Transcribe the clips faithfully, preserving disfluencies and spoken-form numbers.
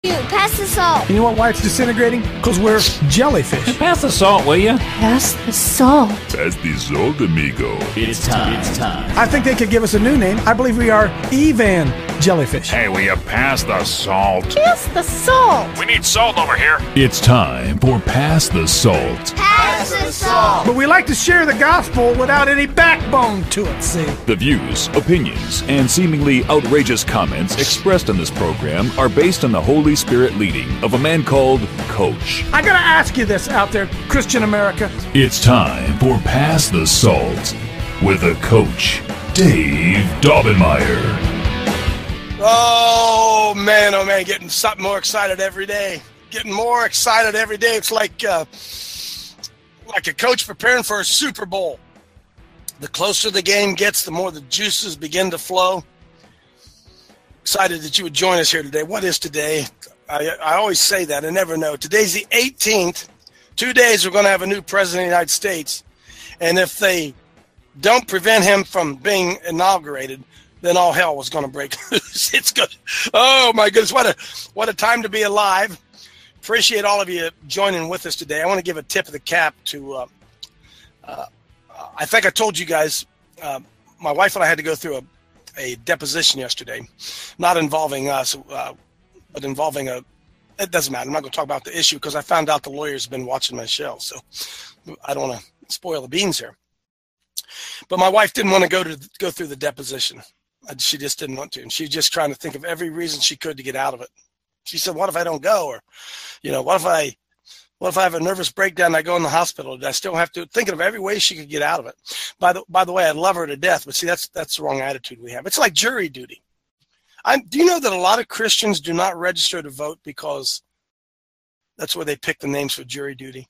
You pass the salt. You know what, why it's disintegrating? Because we're jellyfish. Pass the salt, will you? Pass the salt. Pass the salt, amigo. It's time. It's time. I think they could give us a new name. I believe we are Evan Jellyfish. Hey, will you pass the salt? Pass the salt. We need salt over here. It's time for Pass the Salt. Pass the salt. But we like to share the gospel without any backbone to it, see? The views, opinions, and seemingly outrageous comments expressed in this program are based on the Holy Spirit leading of a man called Coach. I gotta ask you this out there, Christian America. It's time for Pass the Salt with a Coach, Dave Daubenmire. Oh, man, oh, man, getting something more excited every day. Getting more excited every day. It's like uh, like a coach preparing for a Super Bowl. The closer the game gets, the more the juices begin to flow. Excited that you would join us here today. What is today? I, I always say that. I never know. Today's the eighteenth. Two days we're going to have a new president of the United States. And if they don't prevent him from being inaugurated, then all hell was going to break loose. It's good. Oh, my goodness. What a what a time to be alive. Appreciate all of you joining with us today. I want to give a tip of the cap to, uh, uh, I think I told you guys, uh, my wife and I had to go through a, a deposition yesterday, not involving us, uh, but involving a, it doesn't matter. I'm not going to talk about the issue because I found out the lawyer's been watching my show. So I don't want to spoil the beans here. But my wife didn't want to go to go through the deposition. She just didn't want to. And she's just trying to think of every reason she could to get out of it. She said, what if I don't go? Or, you know, what if I, what if I have a nervous breakdown and I go in the hospital? Do I still have to, thinking of every way she could get out of it. By the, by the way, I love her to death, but see, that's, that's the wrong attitude we have. It's like jury duty. I, do you know that a lot of Christians do not register to vote because that's where they pick the names for jury duty?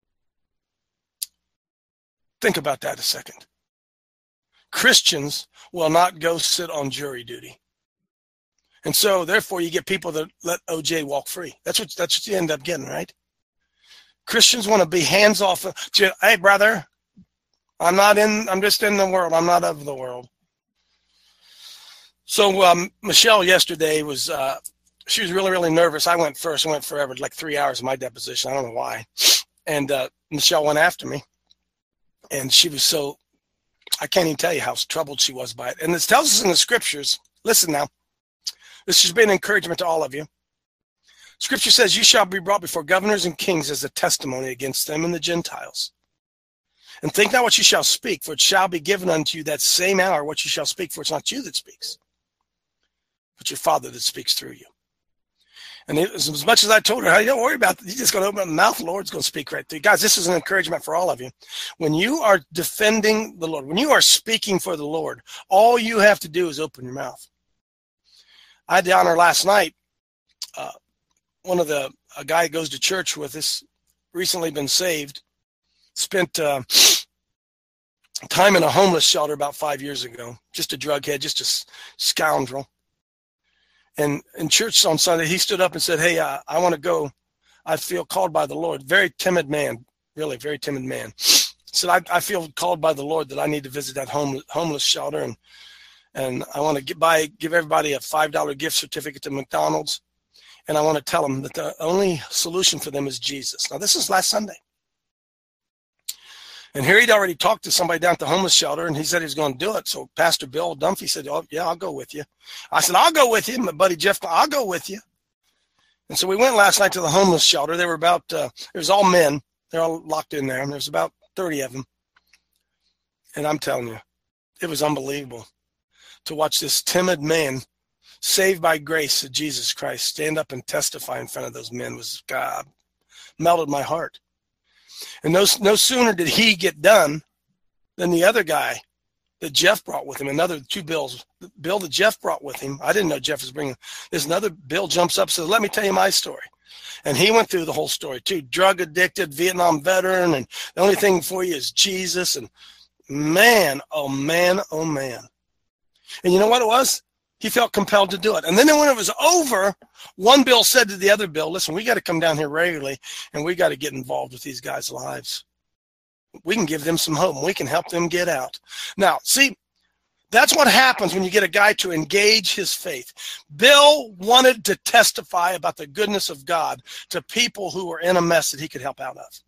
Think about that a second. Christians will not go sit on jury duty. And so, therefore, you get people that let O J walk free. That's what that's what you end up getting, right? Christians want to be hands off. Hey, brother, I'm not in, I'm just in the world. I'm not of the world. So, um, Michelle yesterday was, uh, she was really, really nervous. I went first. I went forever, like three hours of my deposition. I don't know why. And uh, Michelle went after me. And she was so, I can't even tell you how troubled she was by it. And this tells us in the scriptures, listen now, this has been an encouragement to all of you. Scripture says, you shall be brought before governors and kings as a testimony against them and the Gentiles. And think not what you shall speak, for it shall be given unto you that same hour what you shall speak, for it's not you that speaks, but your Father that speaks through you. And it was, as much as I told her, hey, don't worry about it. You're just going to open up the mouth. The Lord's going to speak right through you. Guys, this is an encouragement for all of you. When you are defending the Lord, when you are speaking for the Lord, all you have to do is open your mouth. I had the honor last night. Uh, one of the, a guy goes to church with us, recently been saved, spent uh, time in a homeless shelter about five years ago. Just a drug head, just a scoundrel. And in church on Sunday, he stood up and said, hey, uh, I want to go. I feel called by the Lord. Very timid man, really very timid man. He said, I, I feel called by the Lord that I need to visit that home, homeless shelter. And and I want to get by, give everybody a five dollar gift certificate to McDonald's. And I want to tell them that the only solution for them is Jesus. Now, this is last Sunday. And here he'd already talked to somebody down at the homeless shelter, and he said he was going to do it. So Pastor Bill Dunphy said, oh, yeah, I'll go with you. I said, I'll go with you. My buddy Jeff, I'll go with you. And so we went last night to the homeless shelter. There were about, uh, it was all men. They're all locked in there. And there's about thirty of them. And I'm telling you, it was unbelievable to watch this timid man saved by grace of Jesus Christ stand up and testify in front of those men. Was, God, melted my heart. And no, no sooner did he get done than the other guy that Jeff brought with him, another two bills, the bill that Jeff brought with him. I didn't know Jeff was bringing. There's another bill jumps up, says, let me tell you my story. And he went through the whole story too. Drug addicted, Vietnam veteran, and the only thing for you is Jesus. And man, oh man, oh man. And you know what it was? He felt compelled to do it. And then when it was over, one bill said to the other bill, listen, we got to come down here regularly, and we got to get involved with these guys' lives. We can give them some hope. We can help them get out. Now, see, That's what happens when you get a guy to engage his faith. Bill wanted to testify about the goodness of God to people who were in a mess that he could help out of.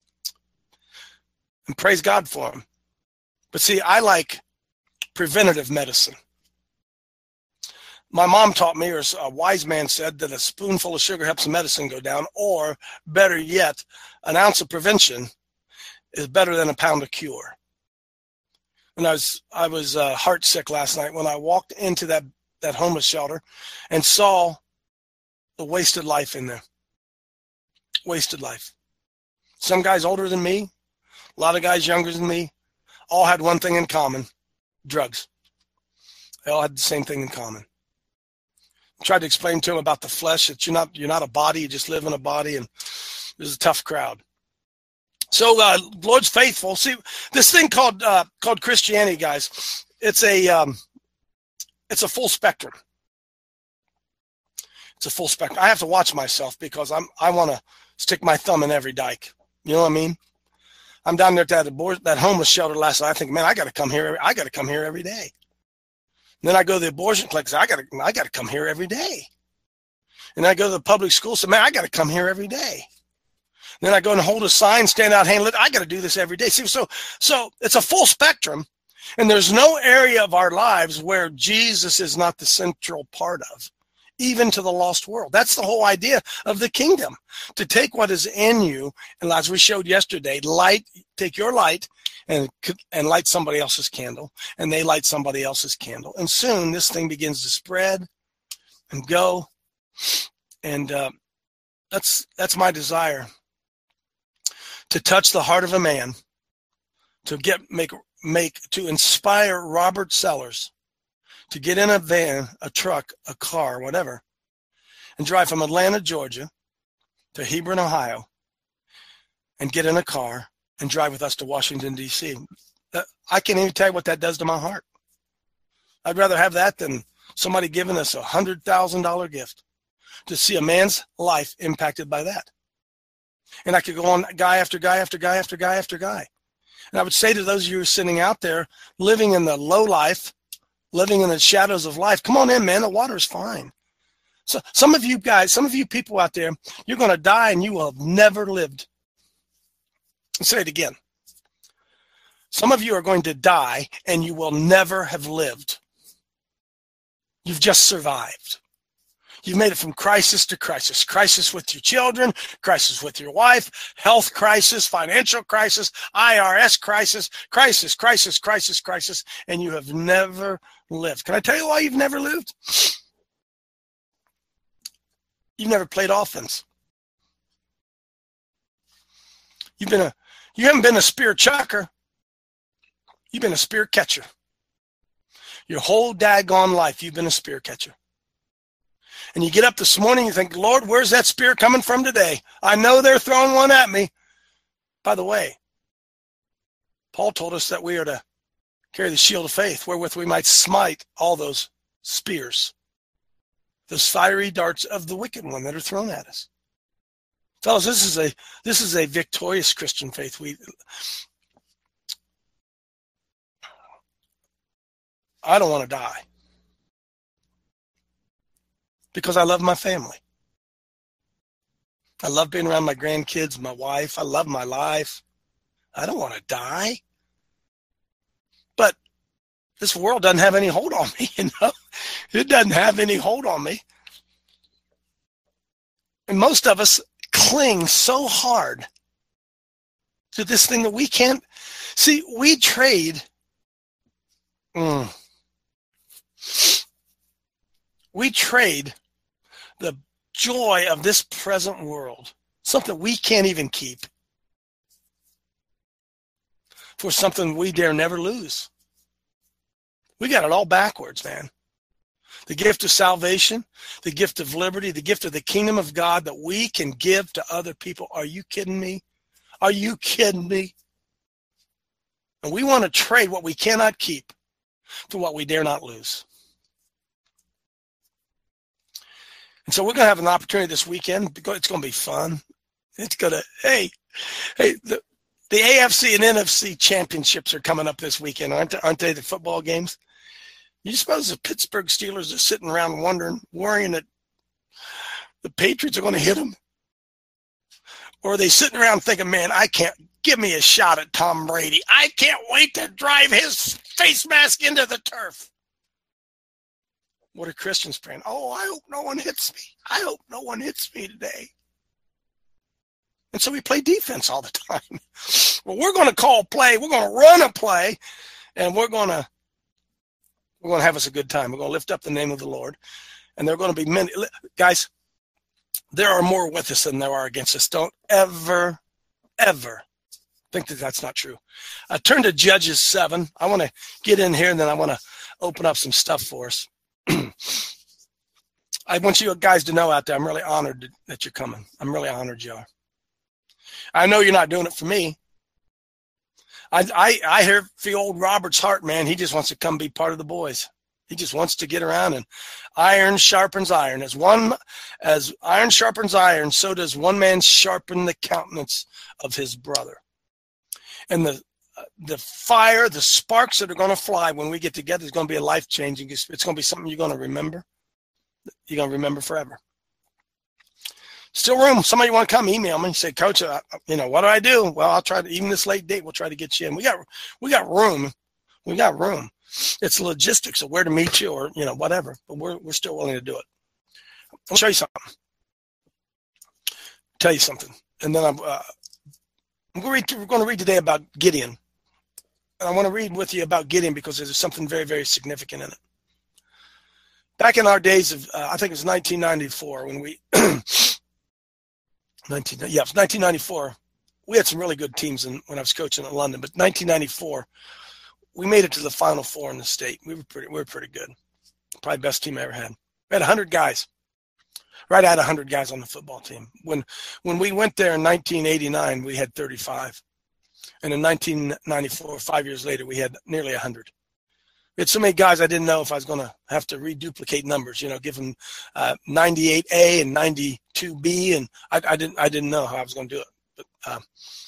And praise God for him. But see, I like preventative medicine. My mom taught me, or a wise man said, that a spoonful of sugar helps the medicine go down, or better yet, an ounce of prevention is better than a pound of cure. When I was I was uh, heart sick last night, when I walked into that, that homeless shelter and saw the wasted life in there. Wasted life. Some guys older than me, a lot of guys younger than me, all had one thing in common: drugs. They all had the same thing in common. I tried to explain to them about the flesh, that you're not you're not a body, you just live in a body, and this is a tough crowd. So uh, Lord's faithful. See, this thing called uh, called Christianity, guys, it's a um, it's a full spectrum. It's a full spectrum. I have to watch myself because I'm I want to stick my thumb in every dike. You know what I mean? I'm down there at that that homeless shelter last night. I think, man, I got to come here. I got to come here every day. And then I go to the abortion clinic. I got to I got to come here every day. And I go to the public school. So, man, I got to come here every day. Then I go and hold a sign, stand out, handle it. I got to do this every day. See, so, so it's a full spectrum, and there's no area of our lives where Jesus is not the central part of, even to the lost world. That's the whole idea of the kingdom, to take what is in you, and as we showed yesterday, light, take your light and and light somebody else's candle, and they light somebody else's candle, and soon this thing begins to spread and go, and uh, that's that's my desire. To touch the heart of a man, to get make make to inspire Robert Sellers to get in a van, a truck, a car, whatever, and drive from Atlanta, Georgia, to Hebron, Ohio, and get in a car and drive with us to Washington, D C I can't even tell you what that does to my heart. I'd rather have that than somebody giving us a one hundred thousand dollars gift, to see a man's life impacted by that. And I could go on guy after guy after guy after guy after guy. And I would say to those of you who are sitting out there, living in the low life, living in the shadows of life, come on in, man. The water is fine. So some of you guys, some of you people out there, you're going to die and you will have never lived. I'll say it again. Some of you are going to die and you will never have lived. You've just survived. You've made it from crisis to crisis. Crisis with your children, crisis with your wife, health crisis, financial crisis, I R S crisis, crisis, crisis, crisis, crisis, and you have never lived. Can I tell you why you've never lived? You've never played offense. You've been a, you haven't been a spear chucker. You've been a spear catcher. Your whole daggone life, you've been a spear catcher. And you get up this morning, you think, Lord, where's that spear coming from today? I know they're throwing one at me. By the way, Paul told us that we are to carry the shield of faith, wherewith we might smite all those spears, those fiery darts of the wicked one that are thrown at us. Fellas, this is a this is a victorious Christian faith. We, I don't want to die, because I love my family. I love being around my grandkids, my wife. I love my life. I don't want to die. But this world doesn't have any hold on me, you know. It doesn't have any hold on me. And most of us cling so hard to this thing that we can't. See, we trade. Mm, we trade the joy of this present world, something we can't even keep, for something we dare never lose. We got it all backwards, man. The gift of salvation, the gift of liberty, the gift of the kingdom of God that we can give to other people. Are you kidding me? Are you kidding me? And we want to trade what we cannot keep for what we dare not lose. And so we're going to have an opportunity this weekend. It's going to be fun. It's going to, hey, hey, the, the A F C and N F C championships are coming up this weekend, aren't they, aren't they, the football games? You suppose the Pittsburgh Steelers are sitting around wondering, worrying that the Patriots are going to hit them? Or are they sitting around thinking, man, I can't, give me a shot at Tom Brady. I can't wait to drive his face mask into the turf. What are Christians praying? Oh, I hope no one hits me. I hope no one hits me today. And so we play defense all the time. Well, we're going to call play. We're going to run a play, and we're going to we're going to have us a good time. We're going to lift up the name of the Lord, and there are going to be many guys. There are more with us than there are against us. Don't ever, ever think that that's not true. Uh, turn to Judges seven. I want to get in here, and then I want to open up some stuff for us. I want you guys to know out there, I'm really honored that you're coming. I'm really honored you are. I know you're not doing it for me. I, I, I hear feel old Robert's heart, man. He just wants to come be part of the boys. He just wants to get around, and iron sharpens iron. As one, as iron sharpens iron, so does one man sharpen the countenance of his brother. And the the fire, the sparks that are going to fly when we get together is going to be a life-changing. It's going to be something you're going to remember. You're going to remember forever. Still room. Somebody want to come email me and say, Coach, uh, you know, what do I do? Well, I'll try to, even this late date, we'll try to get you in. We got, we got room. We got room. It's logistics of where to meet you or, you know, whatever, but we're, we're still willing to do it. I'll show you something. Tell you something. And then I'm, uh, I'm going to read, we're going to read today about Gideon. And I want to read with you about Gideon because there's something very, very significant in it. Back in our days of, uh, I think it was nineteen ninety-four when we, nineteen, yeah, it was nineteen ninety-four. We had some really good teams in, when I was coaching in London, but nineteen ninety-four, we made it to the Final Four in the state. We were pretty, we were pretty good. Probably best team I ever had. We had one hundred guys. Right at one hundred guys on the football team. When when we went there in nineteen eighty-nine, we had thirty-five. And in nineteen ninety-four, five years later, we had nearly one hundred. We had so many guys I didn't know if I was going to have to reduplicate numbers, you know, give them uh, ninety-eight A and ninety-two B, and I, I didn't I didn't know how I was going to do it. But um,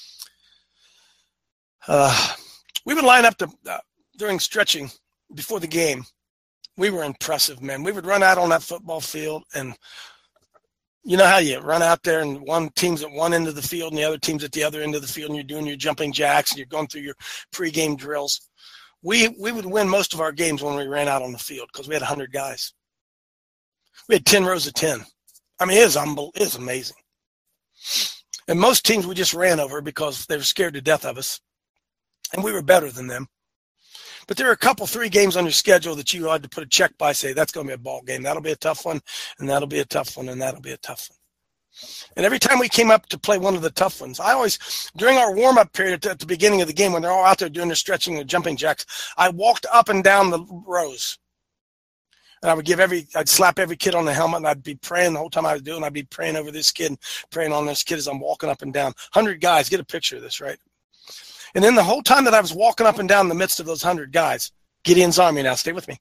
uh, we would line up to, uh, during stretching before the game. We were impressive, man. We would run out on that football field, and you know how you run out there and one team's at one end of the field and the other team's at the other end of the field, and you're doing your jumping jacks and you're going through your pregame drills. We we would win most of our games when we ran out on the field because we had one hundred guys. We had ten rows of ten. I mean, it was, unbel- it was amazing. And most teams we just ran over because they were scared to death of us, and we were better than them. But there are a couple, three games on your schedule that you had to put a check by, say, that's going to be a ball game. That'll be a tough one, and that'll be a tough one, and that'll be a tough one. And every time we came up to play one of the tough ones, I always, during our warm-up period at the beginning of the game, when they're all out there doing their stretching and jumping jacks, I walked up and down the rows. And I would give every, I'd slap every kid on the helmet, and I'd be praying the whole time I was doing it. I'd be praying over this kid, praying on this kid as I'm walking up and down. one hundred guys, get a picture of this, right? And then the whole time that I was walking up and down in the midst of those hundred guys, Gideon's army now, stay with me.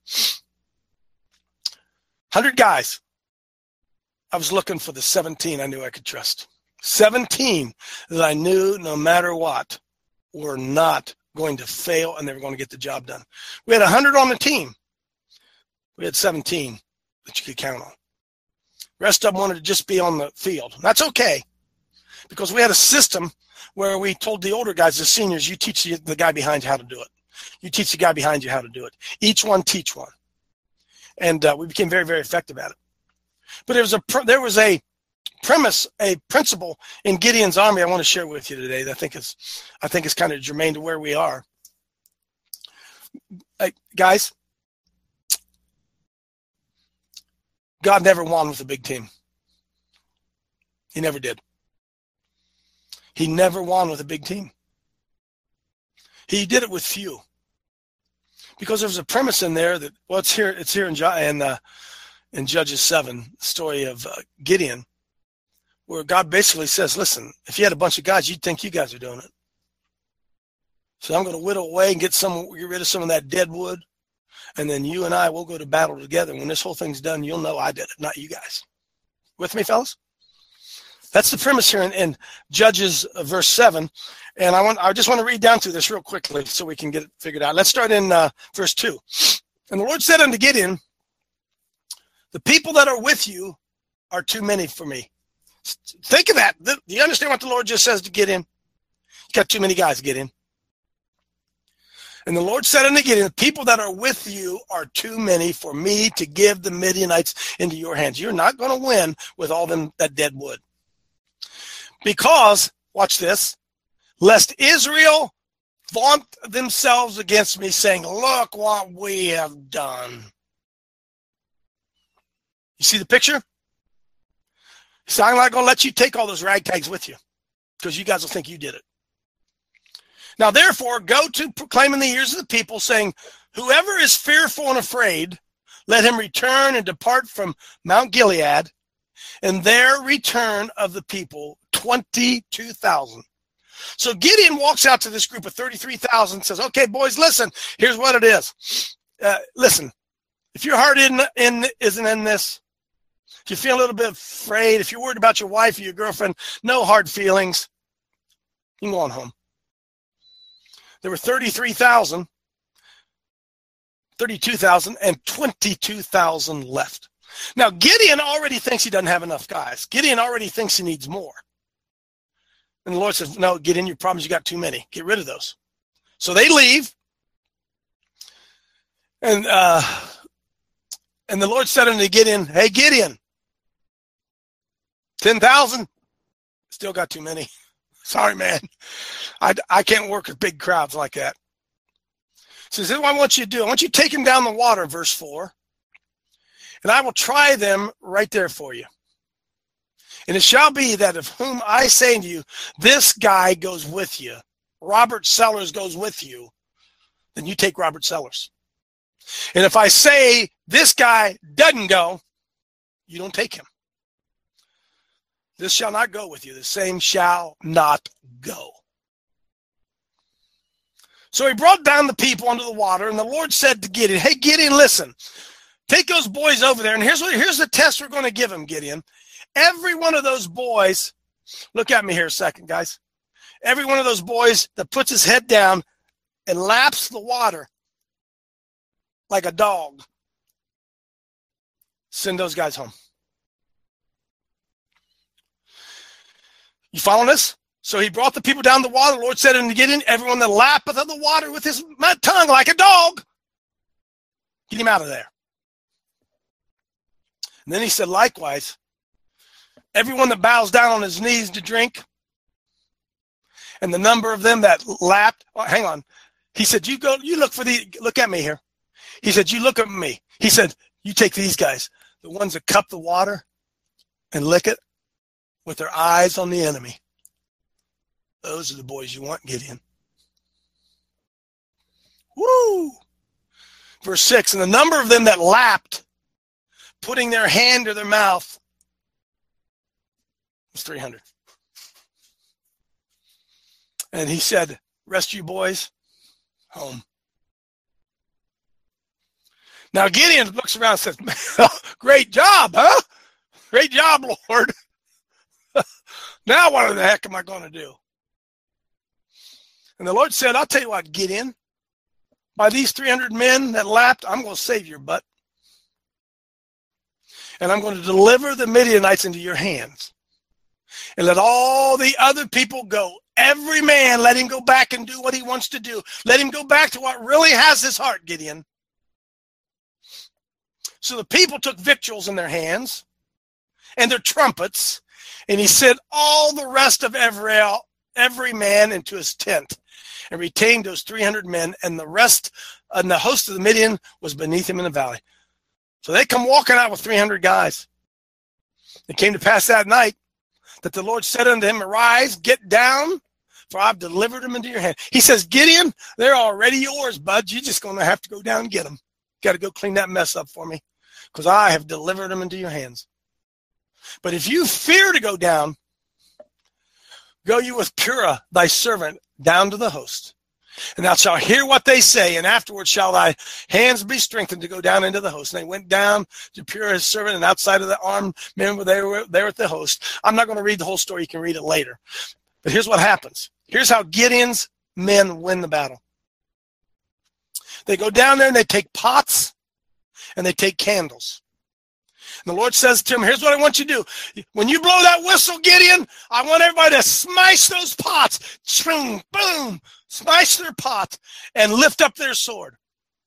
Hundred guys. I was looking for the seventeen I knew I could trust. seventeen that I knew no matter what were not going to fail and they were going to get the job done. We had one hundred on the team. We had seventeen that you could count on. The rest of them wanted to just be on the field. That's okay because we had a system where we told the older guys, the seniors, you teach the guy behind you how to do it. You teach the guy behind you how to do it. Each one teach one. And uh, we became very, very effective at it. But there was a there was a premise, a principle in Gideon's army I want to share with you today that I think is I think is kind of germane to where we are. Hey, guys, God never won with a big team. He never did. He never won with a big team. He did it with few. Because there's a premise in there that, well, it's here, it's here in, in, uh, in Judges seven, the story of uh, Gideon, where God basically says, listen, if you had a bunch of guys, you'd think you guys are doing it. So I'm going to whittle away and get some, get rid of some of that dead wood, and then you and I will go to battle together. When this whole thing's done, you'll know I did it, not you guys. With me, fellas? That's the premise here in, in Judges uh, verse seven. And I want I just want to read down through this real quickly so we can get it figured out. Let's start in uh, verse two. And the Lord said unto Gideon, the people that are with you are too many for me. Think of that. Do you understand what the Lord just says to Gideon? You got too many guys, Gideon. And the Lord said unto Gideon, the people that are with you are too many for me to give the Midianites into your hands. You're not going to win with all them that dead wood. Because, watch this, lest Israel vaunt themselves against me, saying, look what we have done. You see the picture? So I'm not going to let you take all those ragtags with you, because you guys will think you did it. Now, therefore, go to proclaim in the ears of the people, saying, whoever is fearful and afraid, let him return and depart from Mount Gilead, and there return of the people twenty-two thousand. So Gideon walks out to this group of thirty-three thousand and says, okay, boys, listen, here's what it is. Uh, listen, if your heart in, in, isn't in this, if you feel a little bit afraid, if you're worried about your wife or your girlfriend, no hard feelings, you can go on home. There were thirty-three thousand, thirty-two thousand, and twenty-two thousand left. Now, Gideon already thinks he doesn't have enough guys. Gideon already thinks he needs more. And the Lord says, no, Gideon, your problem is you got too many. Get rid of those. So they leave. And uh, and the Lord said unto Gideon, hey, Gideon, ten thousand? Still got too many. Sorry, man. I, I can't work with big crowds like that. So this is what I want you to do. I want you to take them down the water, verse four. And I will try them right there for you. And it shall be that of whom I say to you, this guy goes with you, Robert Sellers goes with you, then you take Robert Sellers. And if I say this guy doesn't go, you don't take him. This shall not go with you. The same shall not go. So he brought down the people under the water, and the Lord said to Gideon, hey, Gideon, listen, take those boys over there, and here's what, here's the test we're going to give them, Gideon. Every one of those boys, look at me here a second, guys. Every one of those boys that puts his head down and laps the water like a dog, send those guys home. You following this? So he brought the people down the water. The Lord said unto Gideon, everyone that lappeth of the water with his tongue like a dog, get him out of there. And then he said, likewise, everyone that bows down on his knees to drink, and the number of them that lapped, oh, hang on. He said, you go, you look for the, look at me here. He said, you look at me. He said, you take these guys, the ones that cup the water and lick it with their eyes on the enemy. Those are the boys you want, Gideon. Woo! Verse six, and the number of them that lapped, putting their hand to their mouth, was three hundred. And he said, rest you boys, home. Now Gideon looks around and says, great job, huh? Great job, Lord. Now what the heck am I going to do? And the Lord said, I'll tell you what, Gideon, by these three hundred men that lapped, I'm going to save your butt. And I'm going to deliver the Midianites into your hands. And let all the other people go. Every man, let him go back and do what he wants to do. Let him go back to what really has his heart, Gideon. So the people took victuals in their hands and their trumpets, and he sent all the rest of every, every man into his tent and retained those three hundred men, and the rest, and the host of the Midian was beneath him in the valley. So they come walking out with three hundred guys. It came to pass that night that the Lord said unto him, arise, get down, for I've delivered them into your hand. He says, Gideon, they're already yours, bud. You're just going to have to go down and get them. Got to go clean that mess up for me, because I have delivered them into your hands. But if you fear to go down, go you with Purah, thy servant, down to the host. And thou shalt hear what they say, and afterward shall thy hands be strengthened to go down into the host. And they went down to Purah his servant, and outside of the armed men were there, there at the host. I'm not going to read the whole story. You can read it later. But here's what happens. Here's how Gideon's men win the battle. They go down there and they take pots and they take candles. And the Lord says to him, here's what I want you to do. When you blow that whistle, Gideon, I want everybody to smash those pots. Boom, boom, smash their pot and lift up their sword.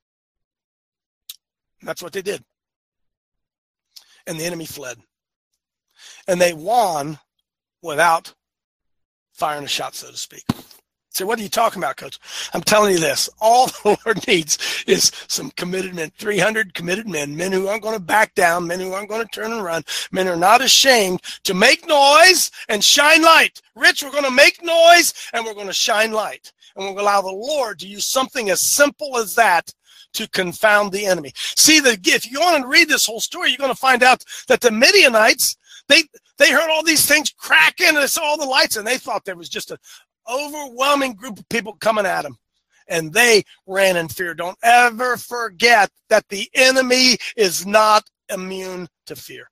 And that's what they did. And the enemy fled. And they won without firing a shot, so to speak. So what are you talking about, Coach? I'm telling you this. All the Lord needs is some committed men, three hundred committed men, men who aren't going to back down, men who aren't going to turn and run, men who are not ashamed to make noise and shine light. Rich, we're going to make noise and we're going to shine light. And we're going to allow the Lord to use something as simple as that to confound the enemy. See, the, if you want to read this whole story, you're going to find out that the Midianites, they they heard all these things cracking and they saw all the lights and they thought there was just a overwhelming group of people coming at them, and they ran in fear. Don't ever forget that the enemy is not immune to fear.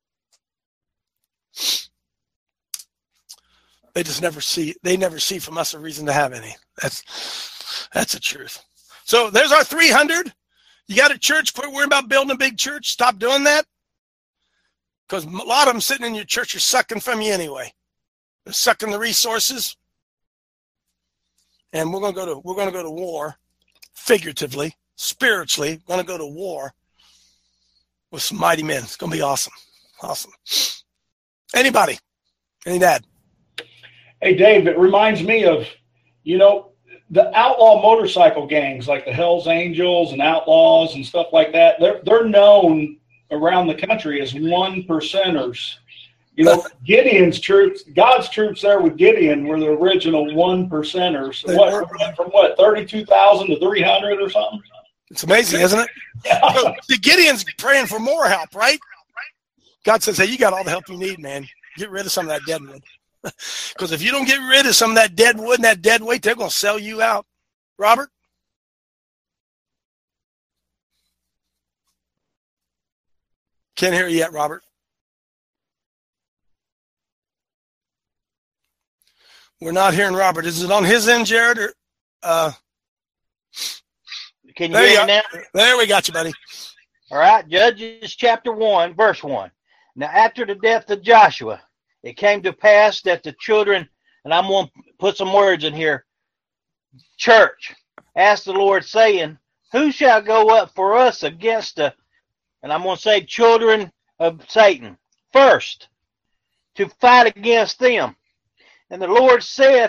They just never see, they never see from us a reason to have any. That's that's the truth. So there's our three hundred. You got a church, quit worrying about building a big church. Stop doing that. Because a lot of them sitting in your church are sucking from you anyway. They're sucking the resources. And we're going to go to we're going to go to war, figuratively, spiritually. We're going to go to war with some mighty men. It's going to be awesome, awesome. Anybody? Any dad? Hey, Dave. It reminds me of, you know, the outlaw motorcycle gangs like the Hells Angels and Outlaws and stuff like that. They're they're known around the country as one percenters. You know, Gideon's troops, God's troops there with Gideon were the original one percenters. What, from, from what, thirty-two thousand to three hundred or something? It's amazing, isn't it? Yeah. So, the Gideon's praying for more help, right? God says, hey, you got all the help you need, man. Get rid of some of that dead wood. Because if you don't get rid of some of that dead wood and that dead weight, they're going to sell you out. Robert? Can't hear you yet, Robert. We're not hearing Robert. Is it on his end, Jared? Or, uh, Can you hear me now? There we got you, buddy. All right, Judges chapter one, verse one. Now, after the death of Joshua, it came to pass that the children, and I'm going to put some words in here, church, asked the Lord, saying, who shall go up for us against the, and I'm going to say children of Satan, first, to fight against them? And the Lord said,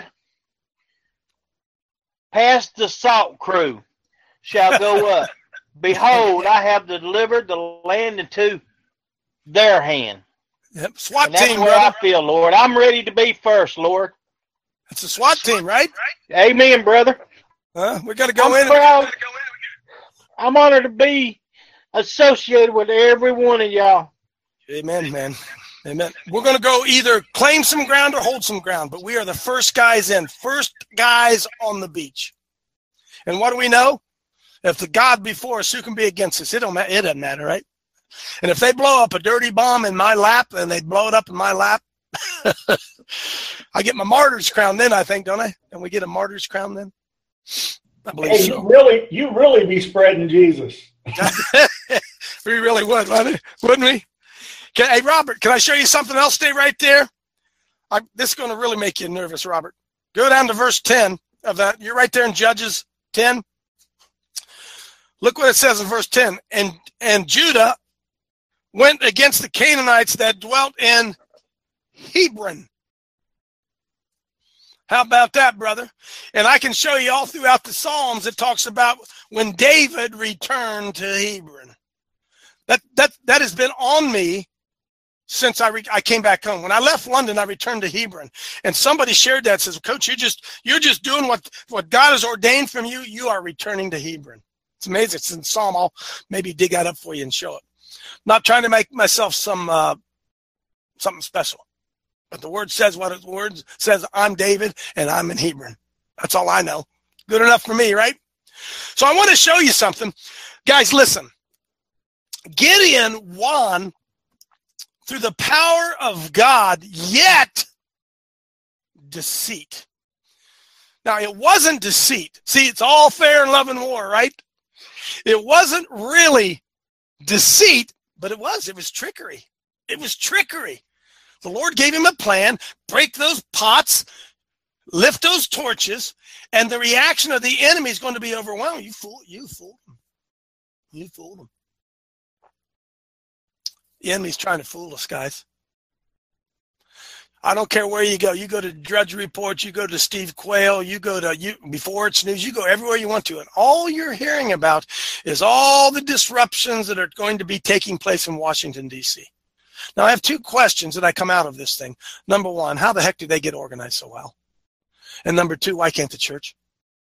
past the salt crew shall go up. Behold, I have delivered the land into their hand. Yep. SWAT and that's team, where brother. I feel, Lord. I'm ready to be first, Lord. It's a SWAT team, right? Amen, brother. Uh, we got to go I'm in. proud. I'm honored to be associated with every one of y'all. Amen, man. Amen. We're going to go either claim some ground or hold some ground, but we are the first guys in, first guys on the beach. And what do we know? If the God before us, who can be against us? It don't matter. It doesn't matter, right? And if they blow up a dirty bomb in my lap and they blow it up in my lap, I get my martyr's crown then, I think, don't I? And we get a martyr's crown then? I believe Hey, so. you really, you really be spreading Jesus. We really would, wouldn't we? Okay, hey, Robert, can I show you something else? Stay right there. I, this is going to really make you nervous, Robert. Go down to verse ten of that. You're right there in Judges ten. Look what it says in verse ten. And, and Judah went against the Canaanites that dwelt in Hebron. How about that, brother? And I can show you all throughout the Psalms, it talks about when David returned to Hebron. That that that has been on me since I re- I came back home. When I left London, I returned to Hebron, and somebody shared that. Says, "Coach, you're just you're just doing what what God has ordained from you. You are returning to Hebron." It's amazing. It's in Psalm. I'll maybe dig that up for you and show it. Not trying to make myself some uh, something special, but the word says what the word says. I'm David, and I'm in Hebron. That's all I know. Good enough for me, right? So I want to show you something, guys. Listen. Gideon won through the power of God, yet deceit. Now, it wasn't deceit. See, it's all fair in love and war, right? It wasn't really deceit, but it was. It was trickery. It was trickery. The Lord gave him a plan, break those pots, lift those torches, and the reaction of the enemy is going to be overwhelming. You fool, you fooled him. You fooled him. The enemy's trying to fool us, guys. I don't care where you go. You go to Drudge Report, you go to Steve Quayle, you go to you Before It's News, you go everywhere you want to. And all you're hearing about is all the disruptions that are going to be taking place in Washington, D C. Now, I have two questions that I come out of this thing. Number one, how the heck do they get organized so well? And number two, why can't the church?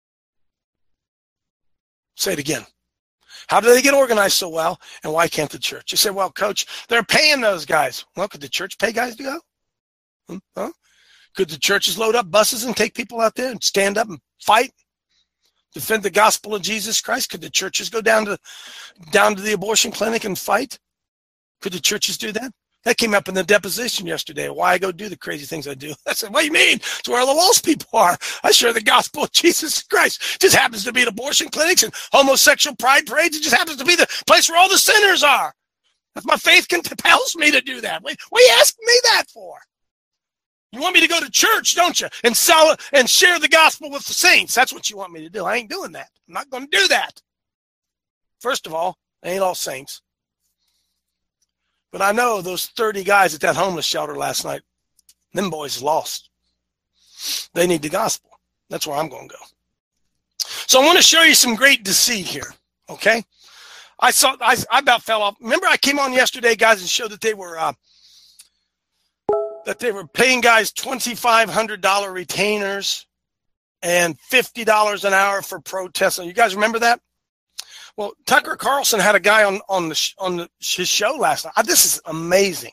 Say it again. How do they get organized so well, and why can't the church? You say, well, Coach, they're paying those guys. Well, could the church pay guys to go? Huh? Could the churches load up buses and take people out there and stand up and fight, defend the gospel of Jesus Christ? Could the churches go down to down to the abortion clinic and fight? Could the churches do that? That came up in the deposition yesterday, why I go do the crazy things I do. I said, what do you mean? It's where all the lost people are. I share the gospel of Jesus Christ. It just happens to be at abortion clinics and homosexual pride parades. It just happens to be the place where all the sinners are. That's my faith compels me to do that. What are you asking me that for? You want me to go to church, don't you? And sell and share the gospel with the saints. That's what you want me to do. I ain't doing that. I'm not going to do that. First of all, they ain't all saints. But I know those thirty guys at that homeless shelter last night, them boys lost. They need the gospel. That's where I'm going to go. So I want to show you some great deceit here, okay? I saw, I, I about fell off. Remember I came on yesterday, guys, and showed that they were uh, that they were paying guys twenty-five hundred dollars retainers and fifty dollars an hour for protesting. You guys remember that? Well, Tucker Carlson had a guy on, on, the, on the, his show last night. This is amazing.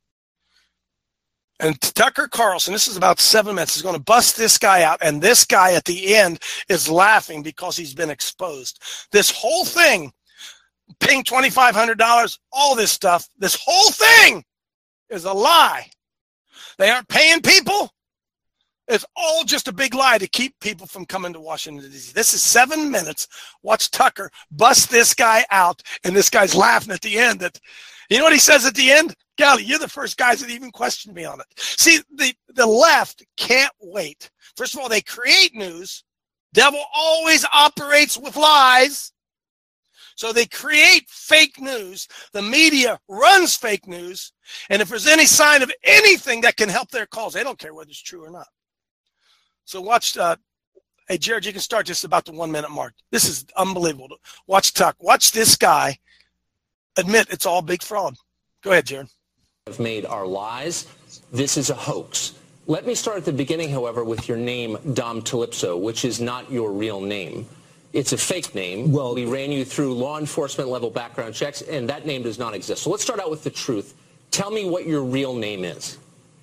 And Tucker Carlson, this is about seven minutes, is going to bust this guy out. And this guy at the end is laughing because he's been exposed. This whole thing, paying twenty-five hundred dollars, all this stuff, this whole thing is a lie. They aren't paying people. It's all just a big lie to keep people from coming to Washington, D C. This is seven minutes. Watch Tucker bust this guy out, and this guy's laughing at the end. That, you know what he says at the end? Golly, you're the first guys that even questioned me on it. See, the, the left can't wait. First of all, they create news. Devil always operates with lies. So they create fake news. The media runs fake news. And if there's any sign of anything that can help their cause, they don't care whether it's true or not. So watch, uh, hey, Jared, you can start just about the one minute mark. This is unbelievable. Watch Tuck. Watch this guy admit it's all big fraud. Go ahead, Jared. Have made our lies. This is a hoax. Let me start at the beginning, however, with your name, Dom Calypso, which is not your real name. It's a fake name. Well, we ran you through law enforcement level background checks, and that name does not exist. So let's start out with the truth. Tell me what your real name is.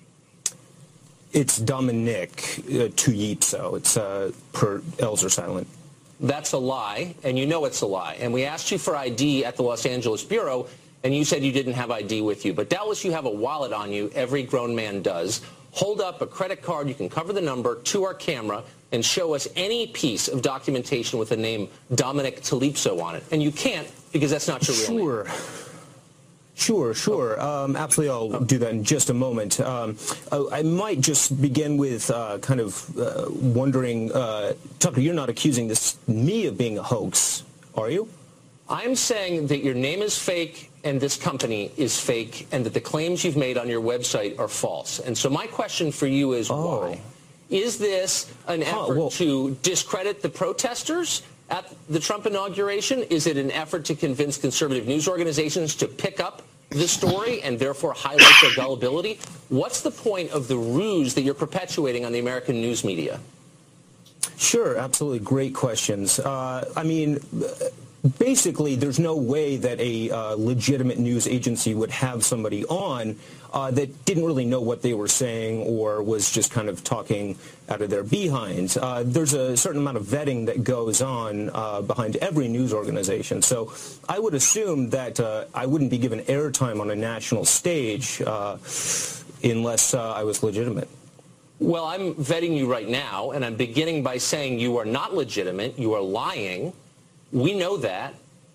It's Dominic uh, Tuyipso. It's uh, per L's are silent. That's a lie, and you know it's a lie. And we asked you for I D at the Los Angeles Bureau, and you said you didn't have I D with you. But doubtless you have a wallet on you. Every grown man does. Hold up a credit card. You can cover the number to our camera and show us any piece of documentation with the name Dominic Calypso on it. And you can't because that's not your real name. Sure. Sure, sure. Um, absolutely, I'll do that in just a moment. Um, I might just begin with uh, kind of uh, wondering, uh, Tucker, you're not accusing this me of being a hoax, are you? I'm saying that your name is fake and this company is fake and that the claims you've made on your website are false. And so my question for you is oh. why? Is this an effort huh, well, to discredit the protesters at the Trump inauguration? Is it an effort to convince conservative news organizations to pick up the story and therefore highlight their gullibility? What's the point of the ruse that you're perpetuating on the American news media? Sure, absolutely. Great questions. Uh, I mean, basically, there's no way that a uh, legitimate news agency would have somebody on uh, that didn't really know what they were saying or was just kind of talking out of their behinds. Uh, there's a certain amount of vetting that goes on uh, behind every news organization. So I would assume that uh, I wouldn't be given airtime on a national stage uh, unless uh, I was legitimate. Well, I'm vetting you right now, and I'm beginning by saying you are not legitimate. You are lying. We know that.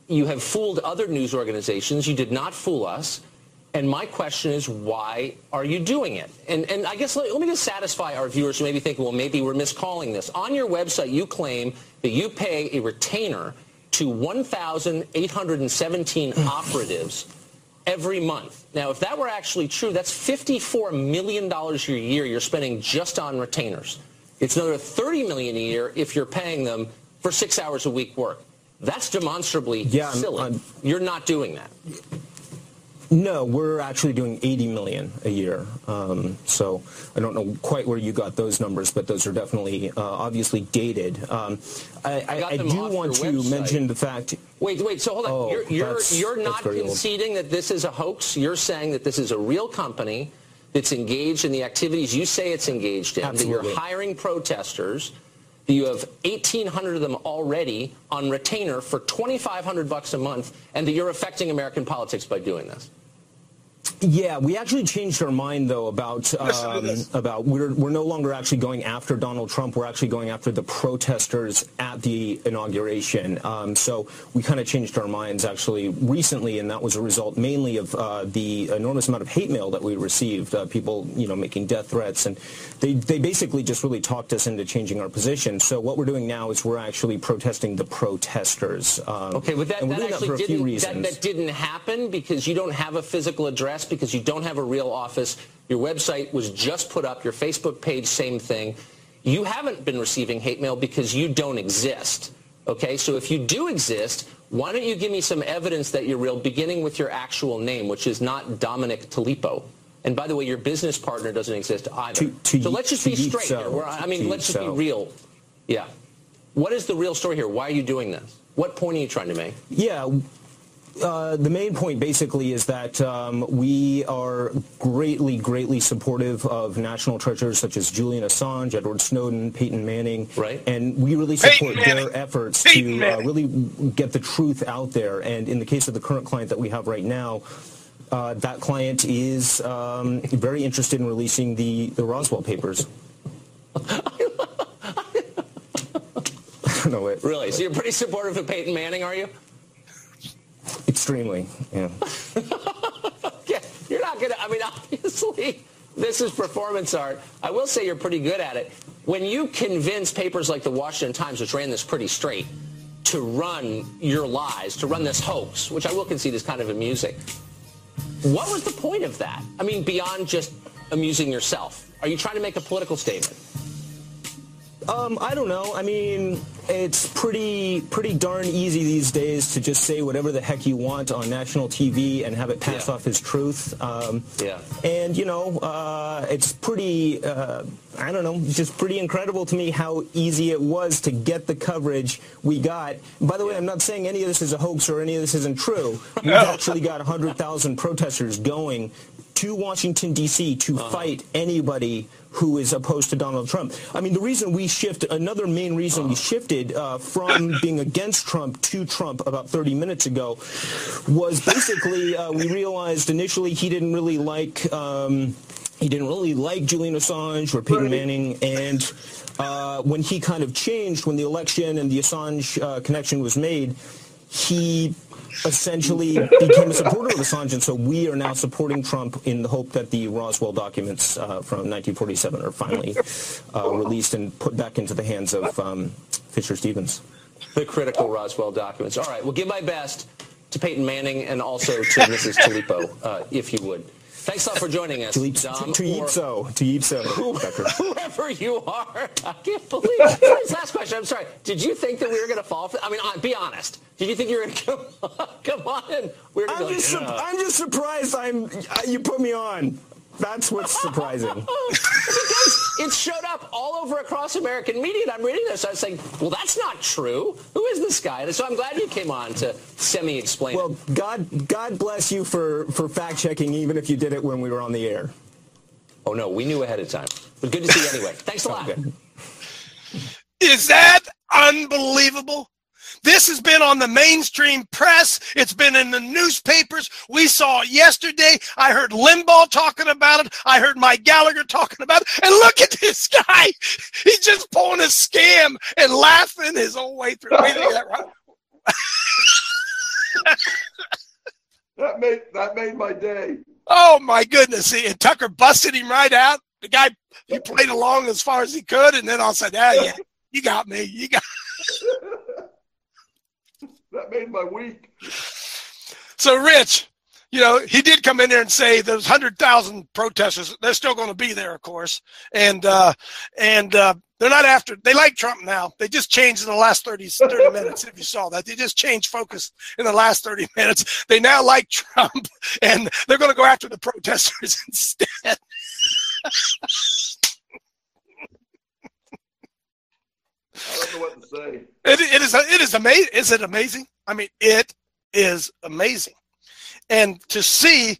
You have fooled other news organizations. You did not fool us. And my question is, why are you doing it? And, and I guess let, let me just satisfy our viewers who may be thinking, well, maybe we're miscalling this. On your website, you claim that you pay a retainer to one thousand eight hundred seventeen operatives every month. Now, if that were actually true, that's fifty-four million dollars a year you're spending just on retainers. It's another thirty million dollars a year if you're paying them for six hours a week work. That's demonstrably yeah, silly. I'm, I'm, you're not doing that. No, we're actually doing eighty million dollars a year. Um, so I don't know quite where you got those numbers, but those are definitely uh, obviously dated. Um, I, I, I do want to website. mention the fact. Wait, wait. So hold on. Oh, you're you're, that's, you're not that's conceding old. that this is a hoax. You're saying that this is a real company that's engaged in the activities you say it's engaged in. Absolutely. That you're hiring protesters. That you have eighteen hundred of them already on retainer for twenty-five hundred bucks a month, and that you're affecting American politics by doing this. Yeah, we actually changed our mind, though, about um, about we're we're no longer actually going after Donald Trump. We're actually going after the protesters at the inauguration. Um, so we kind of changed our minds actually recently, and that was a result mainly of uh, the enormous amount of hate mail that we received. Uh, people, you know, making death threats, and they they basically just really talked us into changing our position. So what we're doing now is we're actually protesting the protesters. Um, okay, but that, and we're that doing actually that for a few didn't reasons. that, that didn't happen because you don't have a physical address, because you don't have a real office. Your website was just put up. Your Facebook page, same thing. You haven't been receiving hate mail because you don't exist. Okay, so if you do exist, why don't you give me some evidence that you're real, beginning with your actual name, which is not Dominic Talipo. And by the way, your business partner doesn't exist either. To, to, so let's just be straight so, here. We're, I mean, to let's just so. be real. Yeah. What is the real story here? Why are you doing this? What point are you trying to make? Yeah. Uh, the main point basically is that um, we are greatly, greatly supportive of national treasures such as Julian Assange, Edward Snowden, Peyton Manning, right? And we really support Peyton their efforts Peyton to uh, really get the truth out there. And in the case of the current client that we have right now, uh, that client is um, very interested in releasing the, the Roswell papers. I don't know it. Really? So you're pretty supportive of Peyton Manning, are you? Extremely, yeah. Yeah, you're not going to, I mean, obviously, this is performance art. I will say you're pretty good at it. When you convince papers like the Washington Times, which ran this pretty straight, to run your lies, to run this hoax, which I will concede is kind of amusing, what was the point of that? I mean, beyond just amusing yourself. Are you trying to make a political statement? Um, I don't know. I mean, it's pretty pretty darn easy these days to just say whatever the heck you want on national T V and have it pass yeah. off as truth. Um, yeah. And, you know, uh, it's pretty, uh, I don't know, it's just pretty incredible to me how easy it was to get the coverage we got. By the way, I'm not saying any of this is a hoax or any of this isn't true. We've no. actually got one hundred thousand protesters going to Washington, D C to uh-huh. fight anybody who is opposed to Donald Trump. I mean, the reason we shift, another main reason uh-huh. we shifted uh, from being against Trump to Trump about thirty minutes ago was basically uh, we realized initially he didn't really like um, he didn't really like Julian Assange or Peyton Manning, and uh, when he kind of changed, when the election and the Assange uh, connection was made, he essentially became a supporter of Assange, and so we are now supporting Trump in the hope that the Roswell documents uh, from nineteen forty-seven are finally uh, released and put back into the hands of um, Fisher Stevens. The critical Roswell documents. All right, well, give my best to Peyton Manning and also to Missus Talipo, uh, if you would. Thanks a lot for joining us, Dom. To Yipso. To Yipso. Whoever you are. I can't believe it. Last question. I'm sorry. Did you think that we were going to fall for I mean, be honest. Did you think you were going to come, come on and we were going to I'm, go, just su- I'm just surprised I'm, you put me on. That's what's surprising. Because it showed up all over across American media, and I'm reading this. I was saying, well, that's not true. Who is this guy? And so I'm glad you came on to semi-explain well, it. Well, God, God bless you for, for fact-checking, even if you did it when we were on the air. Oh, no, we knew ahead of time. But good to see you anyway. Thanks a lot. Okay. Is that unbelievable? This has been on the mainstream press. It's been in the newspapers. We saw it yesterday. I heard Limbaugh talking about it. I heard Mike Gallagher talking about it. And look at this guy. He's just pulling a scam and laughing his whole way through. Wait, is that right? That made that made my day. Oh my goodness! See, and Tucker busted him right out. The guy he played along as far as he could, and then all of a sudden, ah, yeah, you got me. You got. That made my week. So, Rich, you know, he did come in there and say those hundred thousand protesters, they're still going to be there, of course, and uh, and uh, they're not after. They like Trump now. They just changed in the last thirty, thirty minutes. If you saw that, they just changed focus in the last thirty minutes. They now like Trump, and they're going to go after the protesters instead. I don't know what to say. It, it is it is amazing. Is it amazing? I mean, it is amazing, and to see,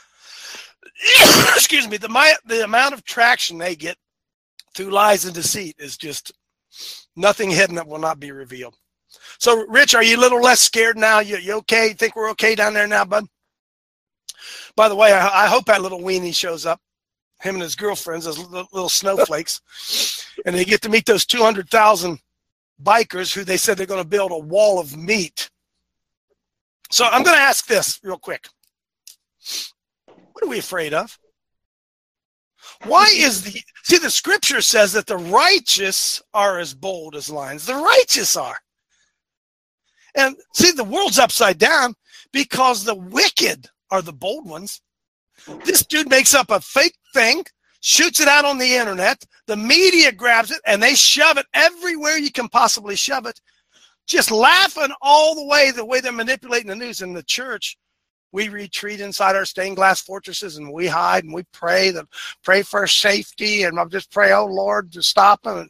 excuse me, the my, the amount of traction they get through lies and deceit is just nothing hidden that will not be revealed. So, Rich, are you a little less scared now? You, you okay? You think we're okay down there now, bud? By the way, I, I hope that little weenie shows up. Him and his girlfriends, those little, little snowflakes, and they get to meet those two hundred thousand bikers who they said they're going to build a wall of meat. So I'm going to ask this real quick. What are we afraid of? Why is the, see, the scripture says that the righteous are as bold as lions. The righteous are. And see, the world's upside down because the wicked are the bold ones. This dude makes up a fake thing, shoots it out on the internet. The media grabs it, and they shove it everywhere you can possibly shove it. Just laughing all the way, the way they're manipulating the news. In the church, we retreat inside our stained glass fortresses, and we hide, and we pray, that, pray for our safety, and I'll just pray, oh, Lord, to stop them.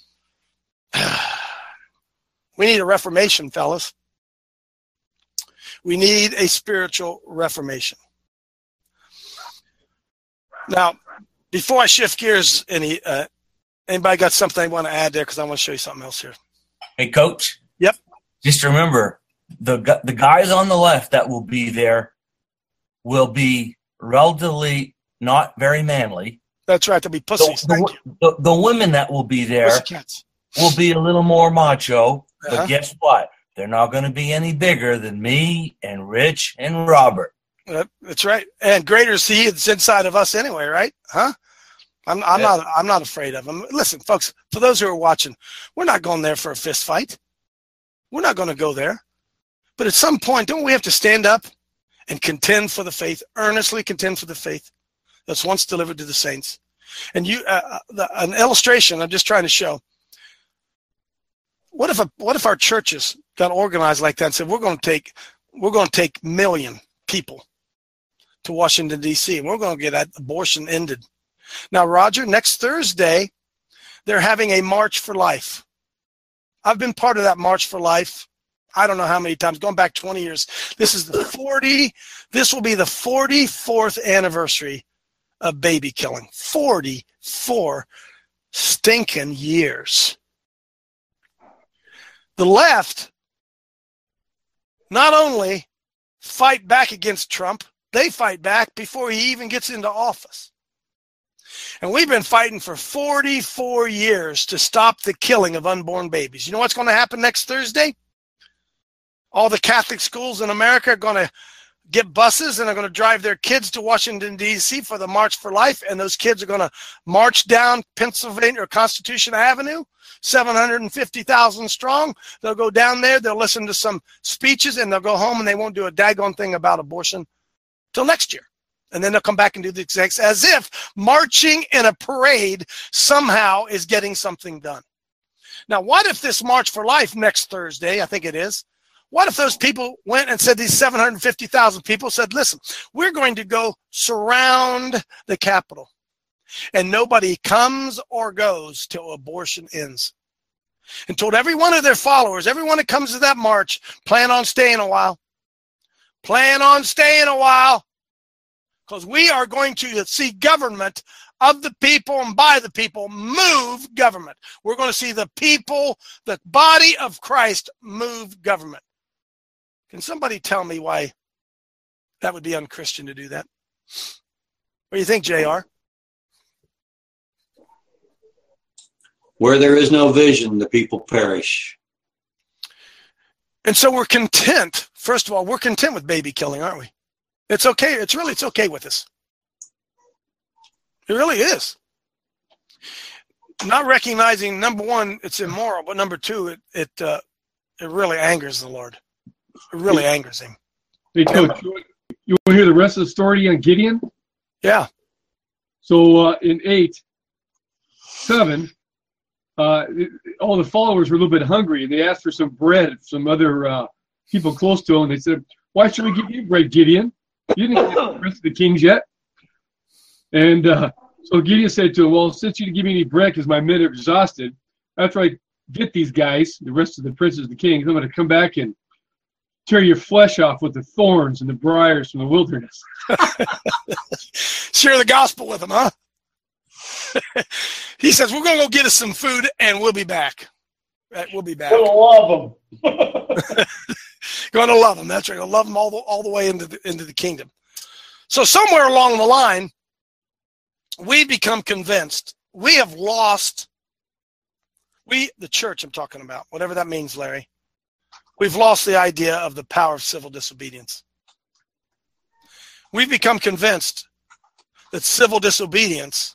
We need a reformation, fellas. We need a spiritual reformation. Now, before I shift gears, any uh, anybody got something they want to add there? Because I want to show you something else here. Hey, Coach. Yep. Just remember, the the guys on the left that will be there will be relatively not very manly. That's right. They'll be pussies. The, the, the, the women that will be there Pussycats. will be a little more macho. Uh-huh. But guess what? They're not going to be any bigger than me and Rich and Robert. That's right, and greater is He that's inside of us anyway, right? Huh? I'm, I'm yeah. not. I'm not afraid of them. Listen, folks. For those who are watching, we're not going there for a fist fight. We're not going to go there. But at some point, don't we have to stand up and contend for the faith, earnestly contend for the faith that's once delivered to the saints? And you, uh, the, an illustration I'm just trying to show. What if a what if our churches got organized like that and said we're going to take we're going to take million people to Washington, D C, and we're going to get that abortion ended. Now, Roger, next Thursday, they're having a March for Life. I've been part of that March for Life. I don't know how many times, going back twenty years. This is the forty, this will be the forty-fourth anniversary of baby killing. forty-four stinking years. The left not only fight back against Trump, they fight back before he even gets into office. And we've been fighting for forty-four years to stop the killing of unborn babies. You know what's going to happen next Thursday? All the Catholic schools in America are going to get buses and are going to drive their kids to Washington, D C for the March for Life. And those kids are going to march down Pennsylvania or Constitution Avenue, seven hundred fifty thousand strong. They'll go down there, they'll listen to some speeches, and they'll go home and they won't do a daggone thing about abortion till next year. And then they'll come back and do the exact, as if marching in a parade somehow is getting something done. Now, what if this March for Life next Thursday, I think it is, what if those people went and said, these seven hundred fifty thousand people said, listen, we're going to go surround the Capitol, and nobody comes or goes till abortion ends. And told every one of their followers, everyone that comes to that march, plan on staying a while. Plan on staying a while. Because we are going to see government of the people and by the people move government. We're going to see the people, the body of Christ, move government. Can somebody tell me why that would be unchristian to do that? What do you think, J R? Where there is no vision, the people perish. And so we're content first of all, we're content with baby killing, aren't we? It's okay. It's really, it's okay with us. It really is. Not recognizing, number one, it's immoral, but number two, it it uh, it really angers the Lord. It really angers him. Hey, Coach, you want, you want to hear the rest of the story on Gideon? Yeah. So uh, in eight, seven, uh, all the followers were a little bit hungry, and they asked for some bread. Some other uh, people close to him, they said, "Why should we give you bread, Gideon? You didn't get the rest of the kings yet." And uh, so Gideon said to him, "Well, since you didn't give me any bread because my men are exhausted, after I get these guys, the rest of the princes, the kings, I'm going to come back and tear your flesh off with the thorns and the briars from the wilderness." Share the gospel with them, huh? He says, "We're going to go get us some food, and we'll be back. Right, we'll be back. Gonna love them. Going to love them. That's right. Going to love them all the all the way into the into the kingdom." So somewhere along the line, we become convinced we have lost. We, the church, I'm talking about, whatever that means, Larry. We've lost the idea of the power of civil disobedience. We've become convinced that civil disobedience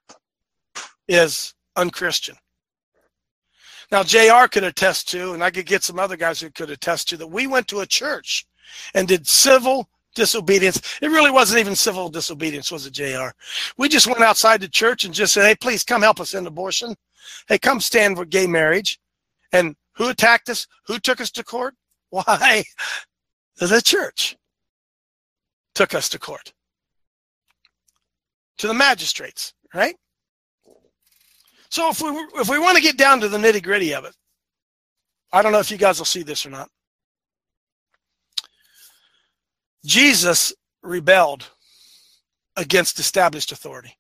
is unchristian. Now, J R could attest to, and I could get some other guys who could attest to, that we went to a church and did civil disobedience. It really wasn't even civil disobedience, was it, J R? We just went outside the church and just said, "Hey, please come help us in abortion. Hey, come stand for gay marriage." And who attacked us? Who took us to court? Why? The church took us to court. To the magistrates, right? So if we if we want to get down to the nitty-gritty of it, I don't know if you guys will see this or not. Jesus rebelled against established authority.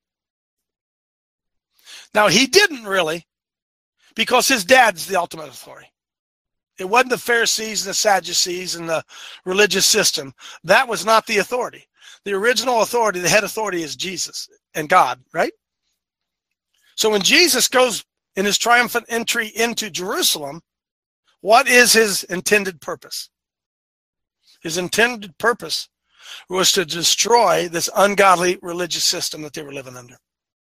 Now, he didn't really, because his dad's the ultimate authority. It wasn't the Pharisees and the Sadducees and the religious system. That was not the authority. The original authority, the head authority, is Jesus and God, right? So when Jesus goes in his triumphant entry into Jerusalem, what is his intended purpose? His intended purpose was to destroy this ungodly religious system that they were living under.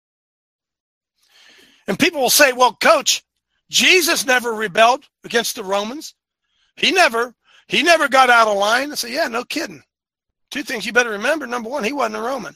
And people will say, "Well, Coach, Jesus never rebelled against the Romans. He never, he never got out of line." I say, yeah, no kidding. Two things you better remember. Number one, he wasn't a Roman.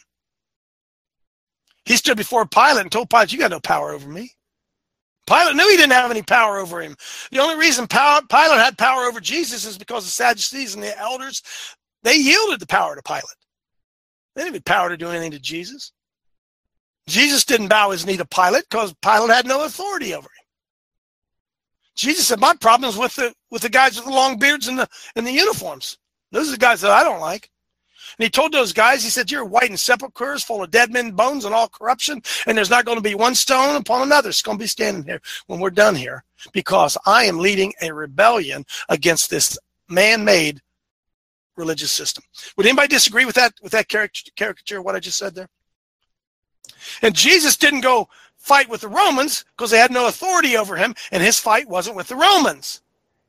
He stood before Pilate and told Pilate, "You got no power over me." Pilate knew he didn't have any power over him. The only reason Pilate had power over Jesus is because the Sadducees and the elders, they yielded the power to Pilate. They didn't have power to do anything to Jesus. Jesus didn't bow his knee to Pilate because Pilate had no authority over him. Jesus said, "My problem is with the with the guys with the long beards and the and the uniforms. Those are the guys that I don't like." And he told those guys, he said, "You're white and sepulchres, full of dead men's bones and all corruption, and there's not going to be one stone upon another. It's going to be standing here when we're done here, because I am leading a rebellion against this man-made religious system." Would anybody disagree with that, with that caricature, caricature of what I just said there? And Jesus didn't go fight with the Romans because they had no authority over him, and his fight wasn't with the Romans.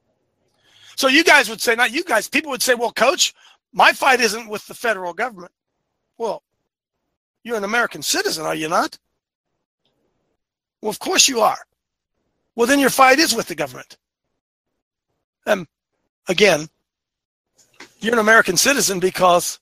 So you guys would say, not you guys, people would say, "Well, Coach, my fight isn't with the federal government." Well, you're an American citizen, are you not? Well, of course you are. Well, then your fight is with the government. And again, you're an American citizen because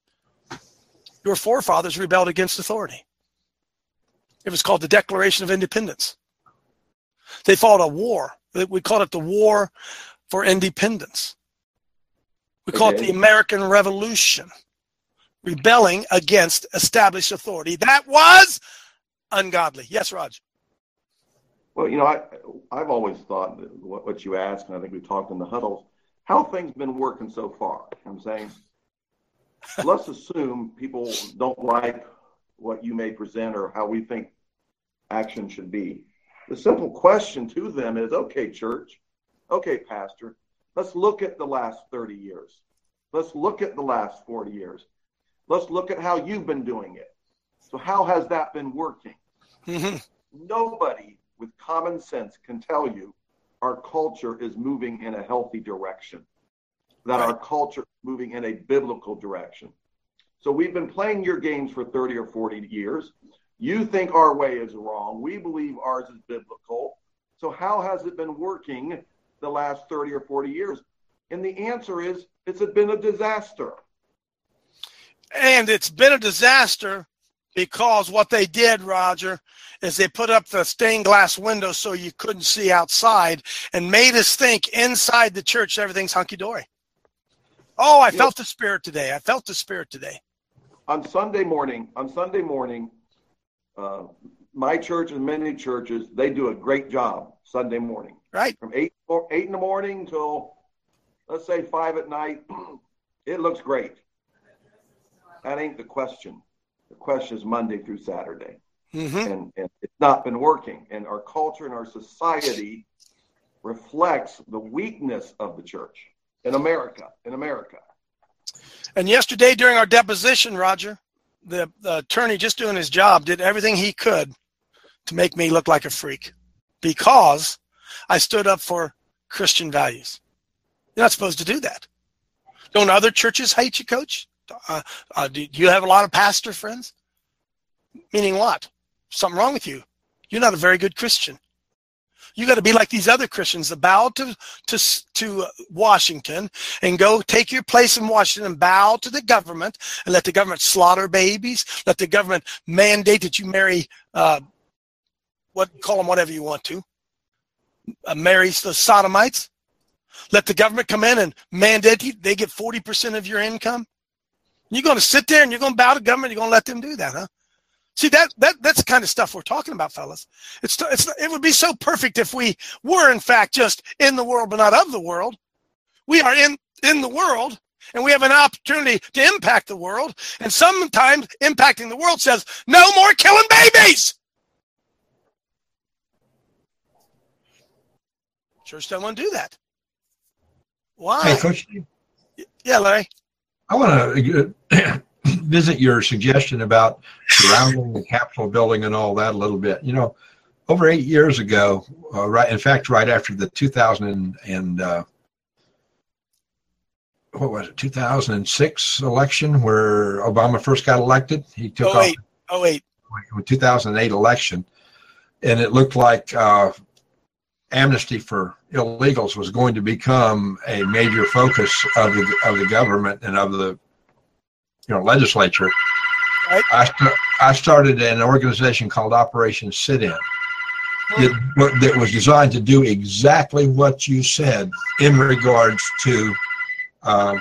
your forefathers rebelled against authority. It was called the Declaration of Independence. They fought a war. We called it the War for Independence. We call Okay. it the American Revolution, rebelling against established authority. That was ungodly. Yes, Raj. Well, you know, I, I've always thought that what, what you asked, and I think we talked in the huddles, how things been working so far. You know what I'm saying, let's assume people don't like what you may present or how we think action should be. The simple question to them is, okay, church, okay, pastor, let's look at the last thirty years. Let's look at the last forty years. Let's look at how you've been doing it. So how has that been working? Mm-hmm. Nobody with common sense can tell you our culture is moving in a healthy direction. that our culture is moving in a biblical direction. So we've been playing your games for thirty or forty years. You think our way is wrong. We believe ours is biblical. So how has it been working the last thirty or forty years? And the answer is, it's been a disaster. And it's been a disaster because what they did, Roger, is they put up the stained glass windows so you couldn't see outside and made us think inside the church everything's hunky-dory. Oh, I felt the Spirit today. I felt the Spirit today. On Sunday morning, on Sunday morning, uh, my church and many churches, they do a great job Sunday morning. Right. From eight, or eight in the morning till, let's say, five at night, it looks great. That ain't the question. The question is Monday through Saturday. Mm-hmm. And, and it's not been working. And our culture and our society reflects the weakness of the church in America, in America. And yesterday during our deposition, Roger, the, the attorney, just doing his job, did everything he could to make me look like a freak because I stood up for Christian values. You're not supposed to do that. Don't other churches hate you, Coach? Uh, uh, do you have a lot of pastor friends? Meaning what? Something wrong with you. You're not a very good Christian. You got to be like these other Christians that bow to to to Washington and go take your place in Washington and bow to the government and let the government slaughter babies. Let the government mandate that you marry, uh, what call them whatever you want to, uh, marry the sodomites. Let the government come in and mandate you, they get forty percent of your income. You're going to sit there and you're going to bow to government. You're going to let them do that, huh? See, that that that's the kind of stuff we're talking about, fellas. It's, it's it would be so perfect if we were, in fact, just in the world but not of the world. We are in, in the world, and we have an opportunity to impact the world. And sometimes impacting the world says, no more killing babies. Church doesn't want to do that. Why? Hey, Coach. Yeah, Larry. I want to visit your suggestion about surrounding the Capitol building and all that a little bit. You know, over eight years ago, uh, right, in fact, right after the two thousand and uh, what was it, two thousand six election where Obama first got elected, he took oh, eight. off oh, eight. two thousand eight election, and it looked like uh, amnesty for illegals was going to become a major focus of the of the government and of the you know legislature. Right. I st- I started an organization called Operation Sit-In that, that was designed to do exactly what you said in regards to. Uh,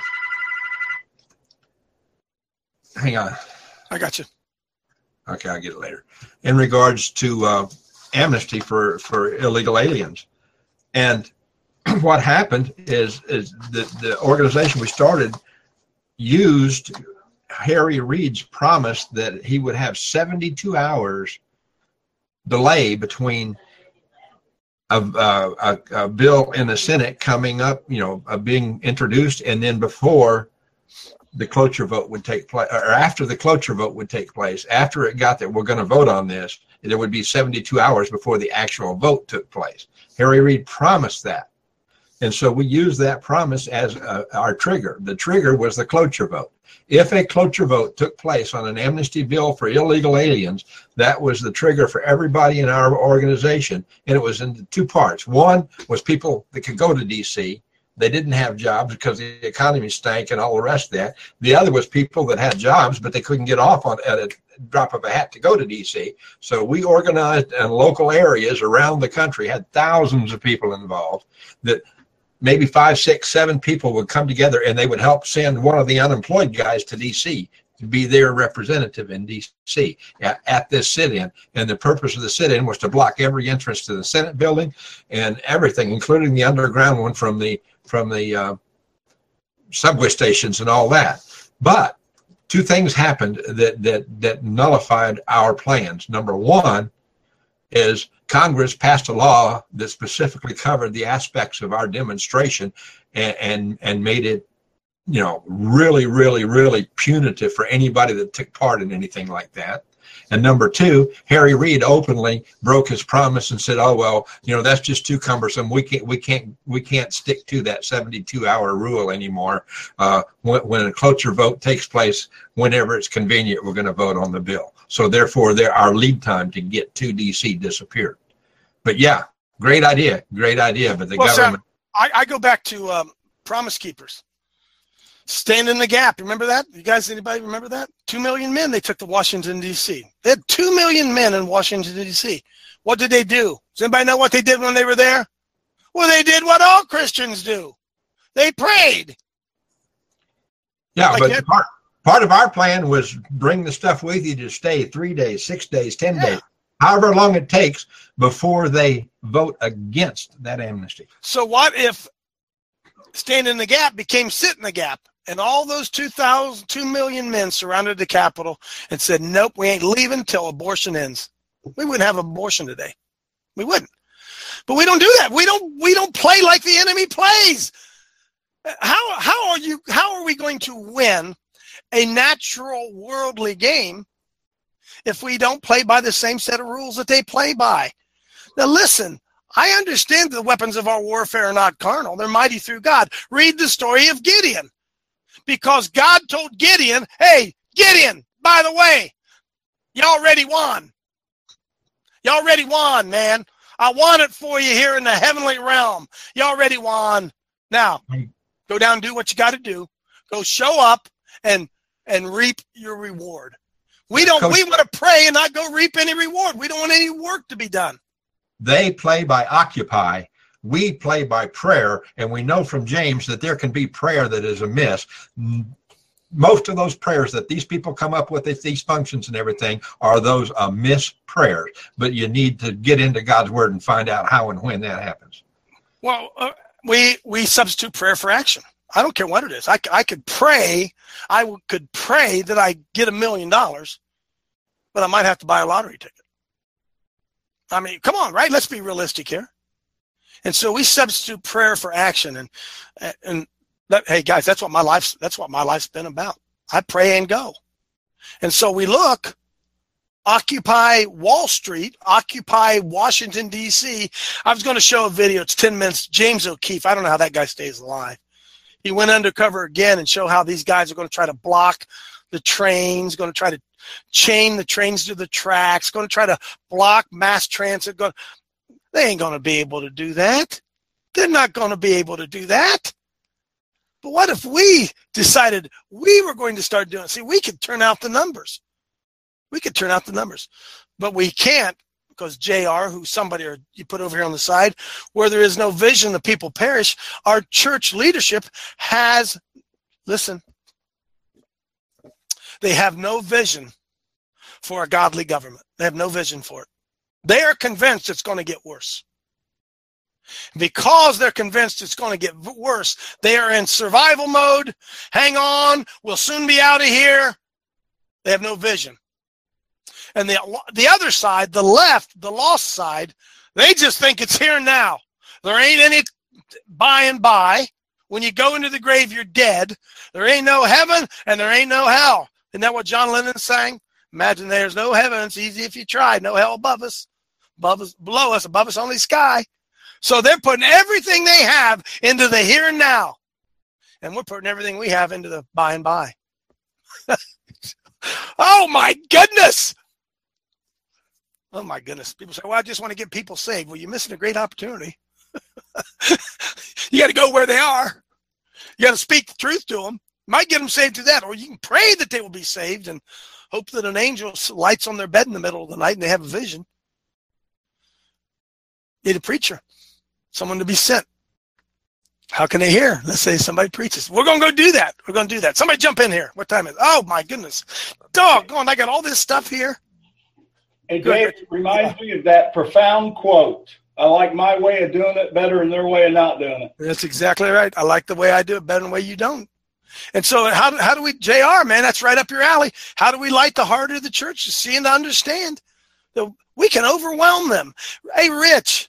hang on. I got you. Okay, I'll get it later. In regards to uh, amnesty for, for illegal aliens. And what happened is, is the, the organization we started used Harry Reid's promise that he would have seventy-two hours delay between a, a, a bill in the Senate coming up, you know, uh, being introduced, and then before the cloture vote would take place, or after the cloture vote would take place, after it got that we're going to vote on this, there would be seventy-two hours before the actual vote took place. Harry Reid promised that. And so we used that promise as uh, our trigger. The trigger was the cloture vote. If a cloture vote took place on an amnesty bill for illegal aliens, that was the trigger for everybody in our organization. And it was in two parts. One was people that could go to D C. They didn't have jobs because the economy stank and all the rest of that. The other was people that had jobs, but they couldn't get off on at a drop of a hat to go to D C. So we organized in local areas around the country, had thousands of people involved, that maybe five, six, seven people would come together and they would help send one of the unemployed guys to D C to be their representative in D C at, at this sit-in. And the purpose of the sit-in was to block every entrance to the Senate building and everything, including the underground one from the from the uh, subway stations and all that. But two things happened that that that nullified our plans. Number one is Congress passed a law that specifically covered the aspects of our demonstration and and, and made it, you know, really, really, really punitive for anybody that took part in anything like that. And number two, Harry Reid openly broke his promise and said, "Oh well, you know that's just too cumbersome. We can't, we can't, we can't stick to that seventy-two hour rule anymore. Uh, when, when a cloture vote takes place, whenever it's convenient, we're going to vote on the bill. So therefore, there our lead time to get to D C disappeared." But yeah, great idea, great idea. But the well, government. Sam, I, I go back to um, Promise Keepers. Stand in the gap. Remember that? You guys, anybody remember that? Two million men they took to Washington, D C. They had two million men in Washington, D C. What did they do? Does anybody know what they did when they were there? Well, they did what all Christians do. They prayed. Yeah, like but that, part, part of our plan was bring the stuff with you to stay three days, six days, ten yeah. days, however long it takes before they vote against that amnesty. So what if stand in the gap became sit in the gap? And all those two thousand, two million men surrounded the Capitol and said, nope, we ain't leaving until abortion ends. We wouldn't have abortion today. We wouldn't. But we don't do that. We don't we don't play like the enemy plays. How how are you how are we going to win a natural worldly game if we don't play by the same set of rules that they play by? Now listen, I understand the weapons of our warfare are not carnal. They're mighty through God. Read the story of Gideon. Because God told Gideon, hey, Gideon, by the way, you already won. You already won, man. I won it for you here in the heavenly realm. You already won. Now, go down and do what you got to do. Go show up and and reap your reward. We don't. Coach, we want to pray and not go reap any reward. We don't want any work to be done. They play by occupy. We play by prayer, and we know from James that there can be prayer that is amiss. Most of those prayers that these people come up with, these functions and everything, are those amiss prayers. But you need to get into God's word and find out how and when that happens. Well, uh, we we substitute prayer for action. I don't care what it is. I, I could pray. I w- could pray that I get a million dollars, but I might have to buy a lottery ticket. I mean, come on, right? Let's be realistic here. And so we substitute prayer for action, and and that, hey guys, that's what my life's that's what my life's been about. I pray and go, and so we look, occupy Wall Street, occupy Washington D C. I was going to show a video. It's ten minutes. James O'Keefe. I don't know how that guy stays alive. He went undercover again and show how these guys are going to try to block the trains, going to try to chain the trains to the tracks, going to try to block mass transit. Going They ain't going to be able to do that. They're not going to be able to do that. But what if we decided we were going to start doing it? See, we could turn out the numbers. We could turn out the numbers. But we can't because J R, who somebody or you put over here on the side, where there is no vision, the people perish. Our church leadership has, listen, they have no vision for a godly government. They have no vision for it. They are convinced it's going to get worse. Because they're convinced it's going to get worse, they are in survival mode. Hang on, we'll soon be out of here. They have no vision. And the, the other side, the left, the lost side, they just think it's here and now. There ain't any by and by. When you go into the grave, you're dead. There ain't no heaven and there ain't no hell. Isn't that what John Lennon sang? Imagine there's no heaven. It's easy if you try. No hell above us. Above us, below us, above us only sky. So they're putting everything they have into the here and now. And we're putting everything we have into the by and by. Oh my goodness. Oh my goodness. People say, well, I just want to get people saved. Well, you're missing a great opportunity. You got to go where they are. You got to speak the truth to them. You might get them saved to that. Or you can pray that they will be saved and hope that an angel lights on their bed in the middle of the night and they have a vision. Need a preacher, someone to be sent. How can they hear? Let's say somebody preaches. We're going to go do that. We're going to do that. Somebody jump in here. What time is it? Oh, my goodness. Doggone, I got all this stuff here. Hey, Dave, it reminds me of that profound quote. I like my way of doing it better than their way of not doing it. That's exactly right. I like the way I do it better than the way you don't. And so how do, how do we, J R, man, that's right up your alley. How do we light the heart of the church to see and to understand that we can overwhelm them? Hey, Rich,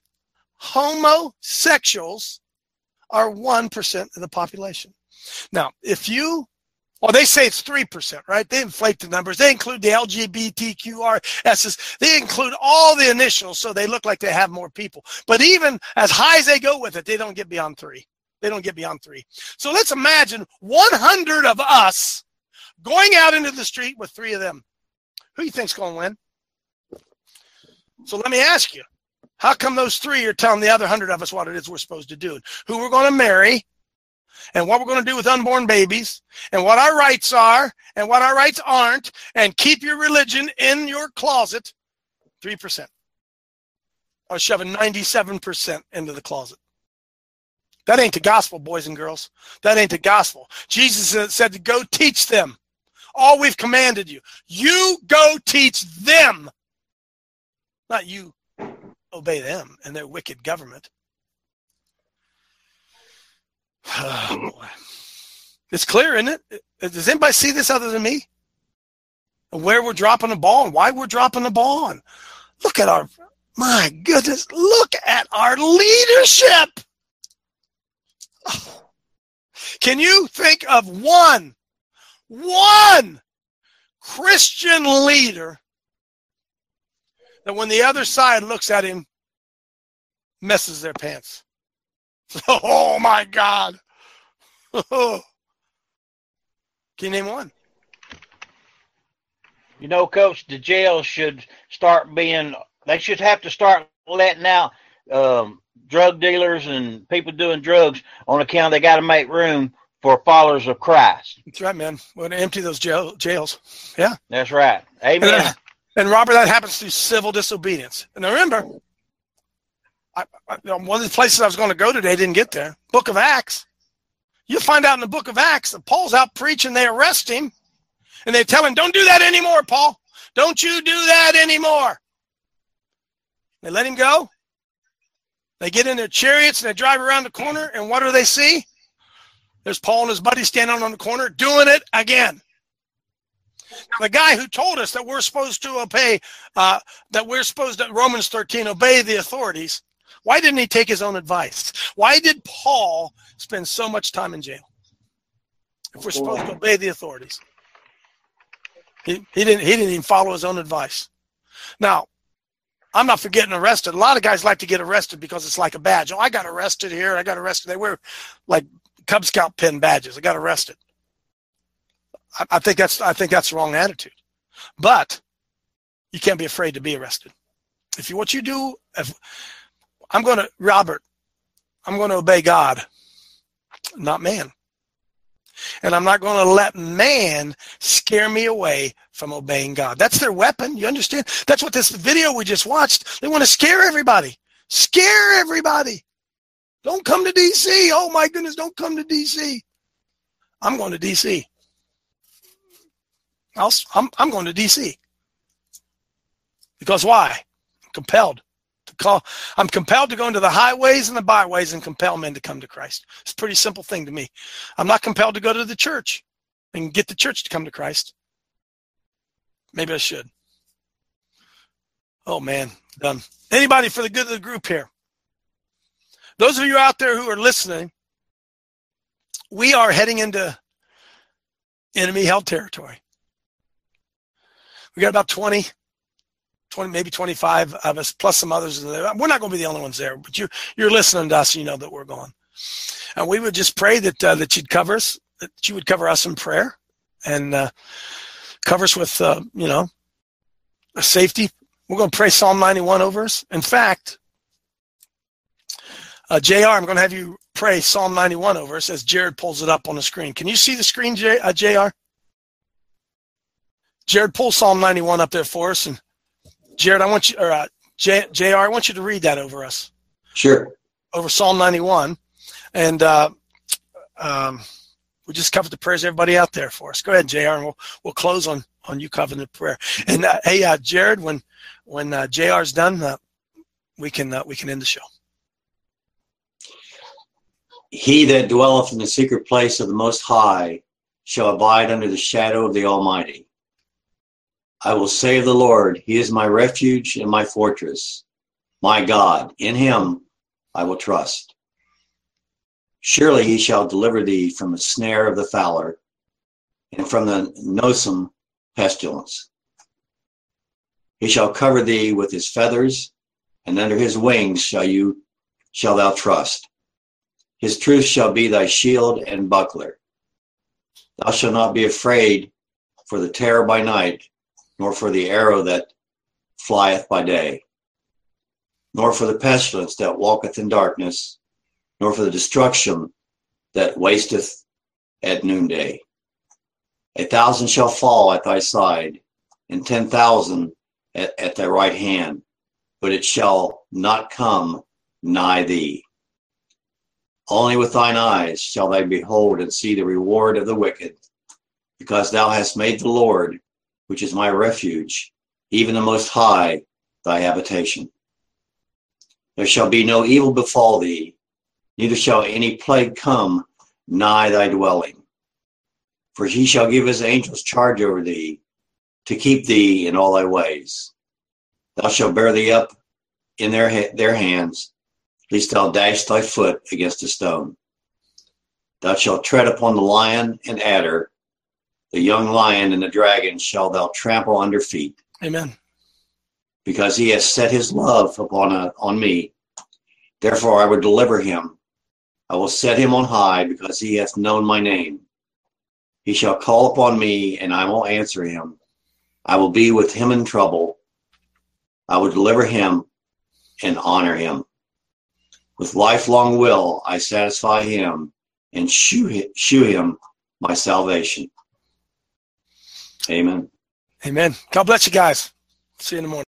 homosexuals are one percent of the population. Now, if you Well, they say it's three percent, right? They inflate the numbers. They include the L G B T Q R S. They include all the initials, so they look like they have more people. But even as high as they go with it, they don't get beyond three. They don't get beyond three. So let's imagine one hundred of us going out into the street with three of them. Who do you think's going to win? So let me ask you, how come those three are telling the other one hundred of us what it is we're supposed to do? Who we're going to marry, and what we're going to do with unborn babies, and what our rights are, and what our rights aren't, and keep your religion in your closet, three percent. I was shoving ninety-seven percent into the closet. That ain't the gospel, boys and girls. That ain't the gospel. Jesus said to go teach them all we've commanded you. You go teach them, not you obey them and their wicked government. Oh, boy. It's clear, isn't it? Does anybody see this other than me? Where we're dropping the ball and why we're dropping the ball. And look at our, my goodness, look at our leadership. Oh. Can you think of one, one Christian leader that when the other side looks at him, messes their pants? Oh, my God. Can you name one? You know, Coach, the jails should start being, they should have to start letting out um, drug dealers and people doing drugs on account they got to make room for followers of Christ. That's right, man. We're going to empty those jail, jails. Yeah. That's right. Amen. And, uh, and Robert, that happens through civil disobedience. And remember, I, I, one of the places I was going to go today didn't get there. Book of Acts. You'll find out in the book of Acts that Paul's out preaching, they arrest him, and they tell him, don't do that anymore, Paul. Don't you do that anymore. They let him go. They get in their chariots and they drive around the corner, and what do they see? There's Paul and his buddy standing on the corner doing it again. The guy who told us that we're supposed to obey, uh, that we're supposed to, Romans thirteen, obey the authorities, why didn't he take his own advice? Why did Paul spend so much time in jail if we're supposed to obey the authorities? He, he didn't. He didn't even follow his own advice. Now, I'm not for getting arrested. A lot of guys like to get arrested because it's like a badge. Oh, I got arrested here. I got arrested. They wear like Cub Scout pin badges. I got arrested. I, I think that's. I think that's the wrong attitude. But you can't be afraid to be arrested. If you what you do, if I'm going to Robert, I'm going to obey God, not man. And I'm not going to let man scare me away from obeying God. That's their weapon. You understand? That's what this video we just watched. They want to scare everybody. Scare everybody. Don't come to D C. Oh, my goodness, don't come to D C. I'm going to D C. I'll, I'm, I'm going to D C. Because why? I'm compelled. To call, I'm compelled to go into the highways and the byways and compel men to come to Christ. It's a pretty simple thing to me. I'm not compelled to go to the church and get the church to come to Christ. Maybe I should. Oh, man. Done. Anybody for the good of the group here? Those of you out there who are listening, we are heading into enemy-held territory. We got about twenty twenty, maybe twenty-five of us, plus some others. We're not going to be the only ones there, but you, you're listening to us, you know that we're going. And we would just pray that uh, that you'd cover us, that you would cover us in prayer, and uh, cover us with, uh, you know, a safety. We're going to pray Psalm ninety-one over us. In fact, uh, J R, I'm going to have you pray Psalm ninety-one over us as Jared pulls it up on the screen. Can you see the screen, J, uh, J R? Jared, pull Psalm ninety-one up there for us, and Jared, I want you, or uh, J, JR, I want you to read that over us. Sure. Over Psalm ninety-one. And uh, um, we just covered the prayers, everybody out there for us. Go ahead, J R, and we'll, we'll close on, on you covering the prayer. And uh, hey, uh, Jared, when when uh, J R's done, uh, we can uh, we can end the show. He that dwelleth in the secret place of the Most High shall abide under the shadow of the Almighty. I will say of the Lord, he is my refuge and my fortress, my God. In him I will trust. Surely he shall deliver thee from the snare of the fowler and from the noisome pestilence. He shall cover thee with his feathers, and under his wings shall you shall thou trust. His truth shall be thy shield and buckler. Thou shalt not be afraid for the terror by night, nor for the arrow that flieth by day, nor for the pestilence that walketh in darkness, nor for the destruction that wasteth at noonday. A thousand shall fall at thy side, and ten thousand at, at thy right hand, but it shall not come nigh thee. Only with thine eyes shall thou behold and see the reward of the wicked, because thou hast made the Lord, which is my refuge, even the Most High, thy habitation. There shall be no evil befall thee, neither shall any plague come nigh thy dwelling. For he shall give his angels charge over thee, to keep thee in all thy ways. Thou shalt bear thee up in their, ha- their hands, lest thou dash thy foot against a stone. Thou shalt tread upon the lion and adder, the young lion and the dragon shall thou trample under feet. Amen. Because he has set his love upon a, on me, therefore I will deliver him. I will set him on high, because he hath known my name. He shall call upon me, and I will answer him. I will be with him in trouble. I will deliver him and honor him. With lifelong will I satisfy him and shew, shew him my salvation. Amen. Amen. God bless you guys. See you in the morning.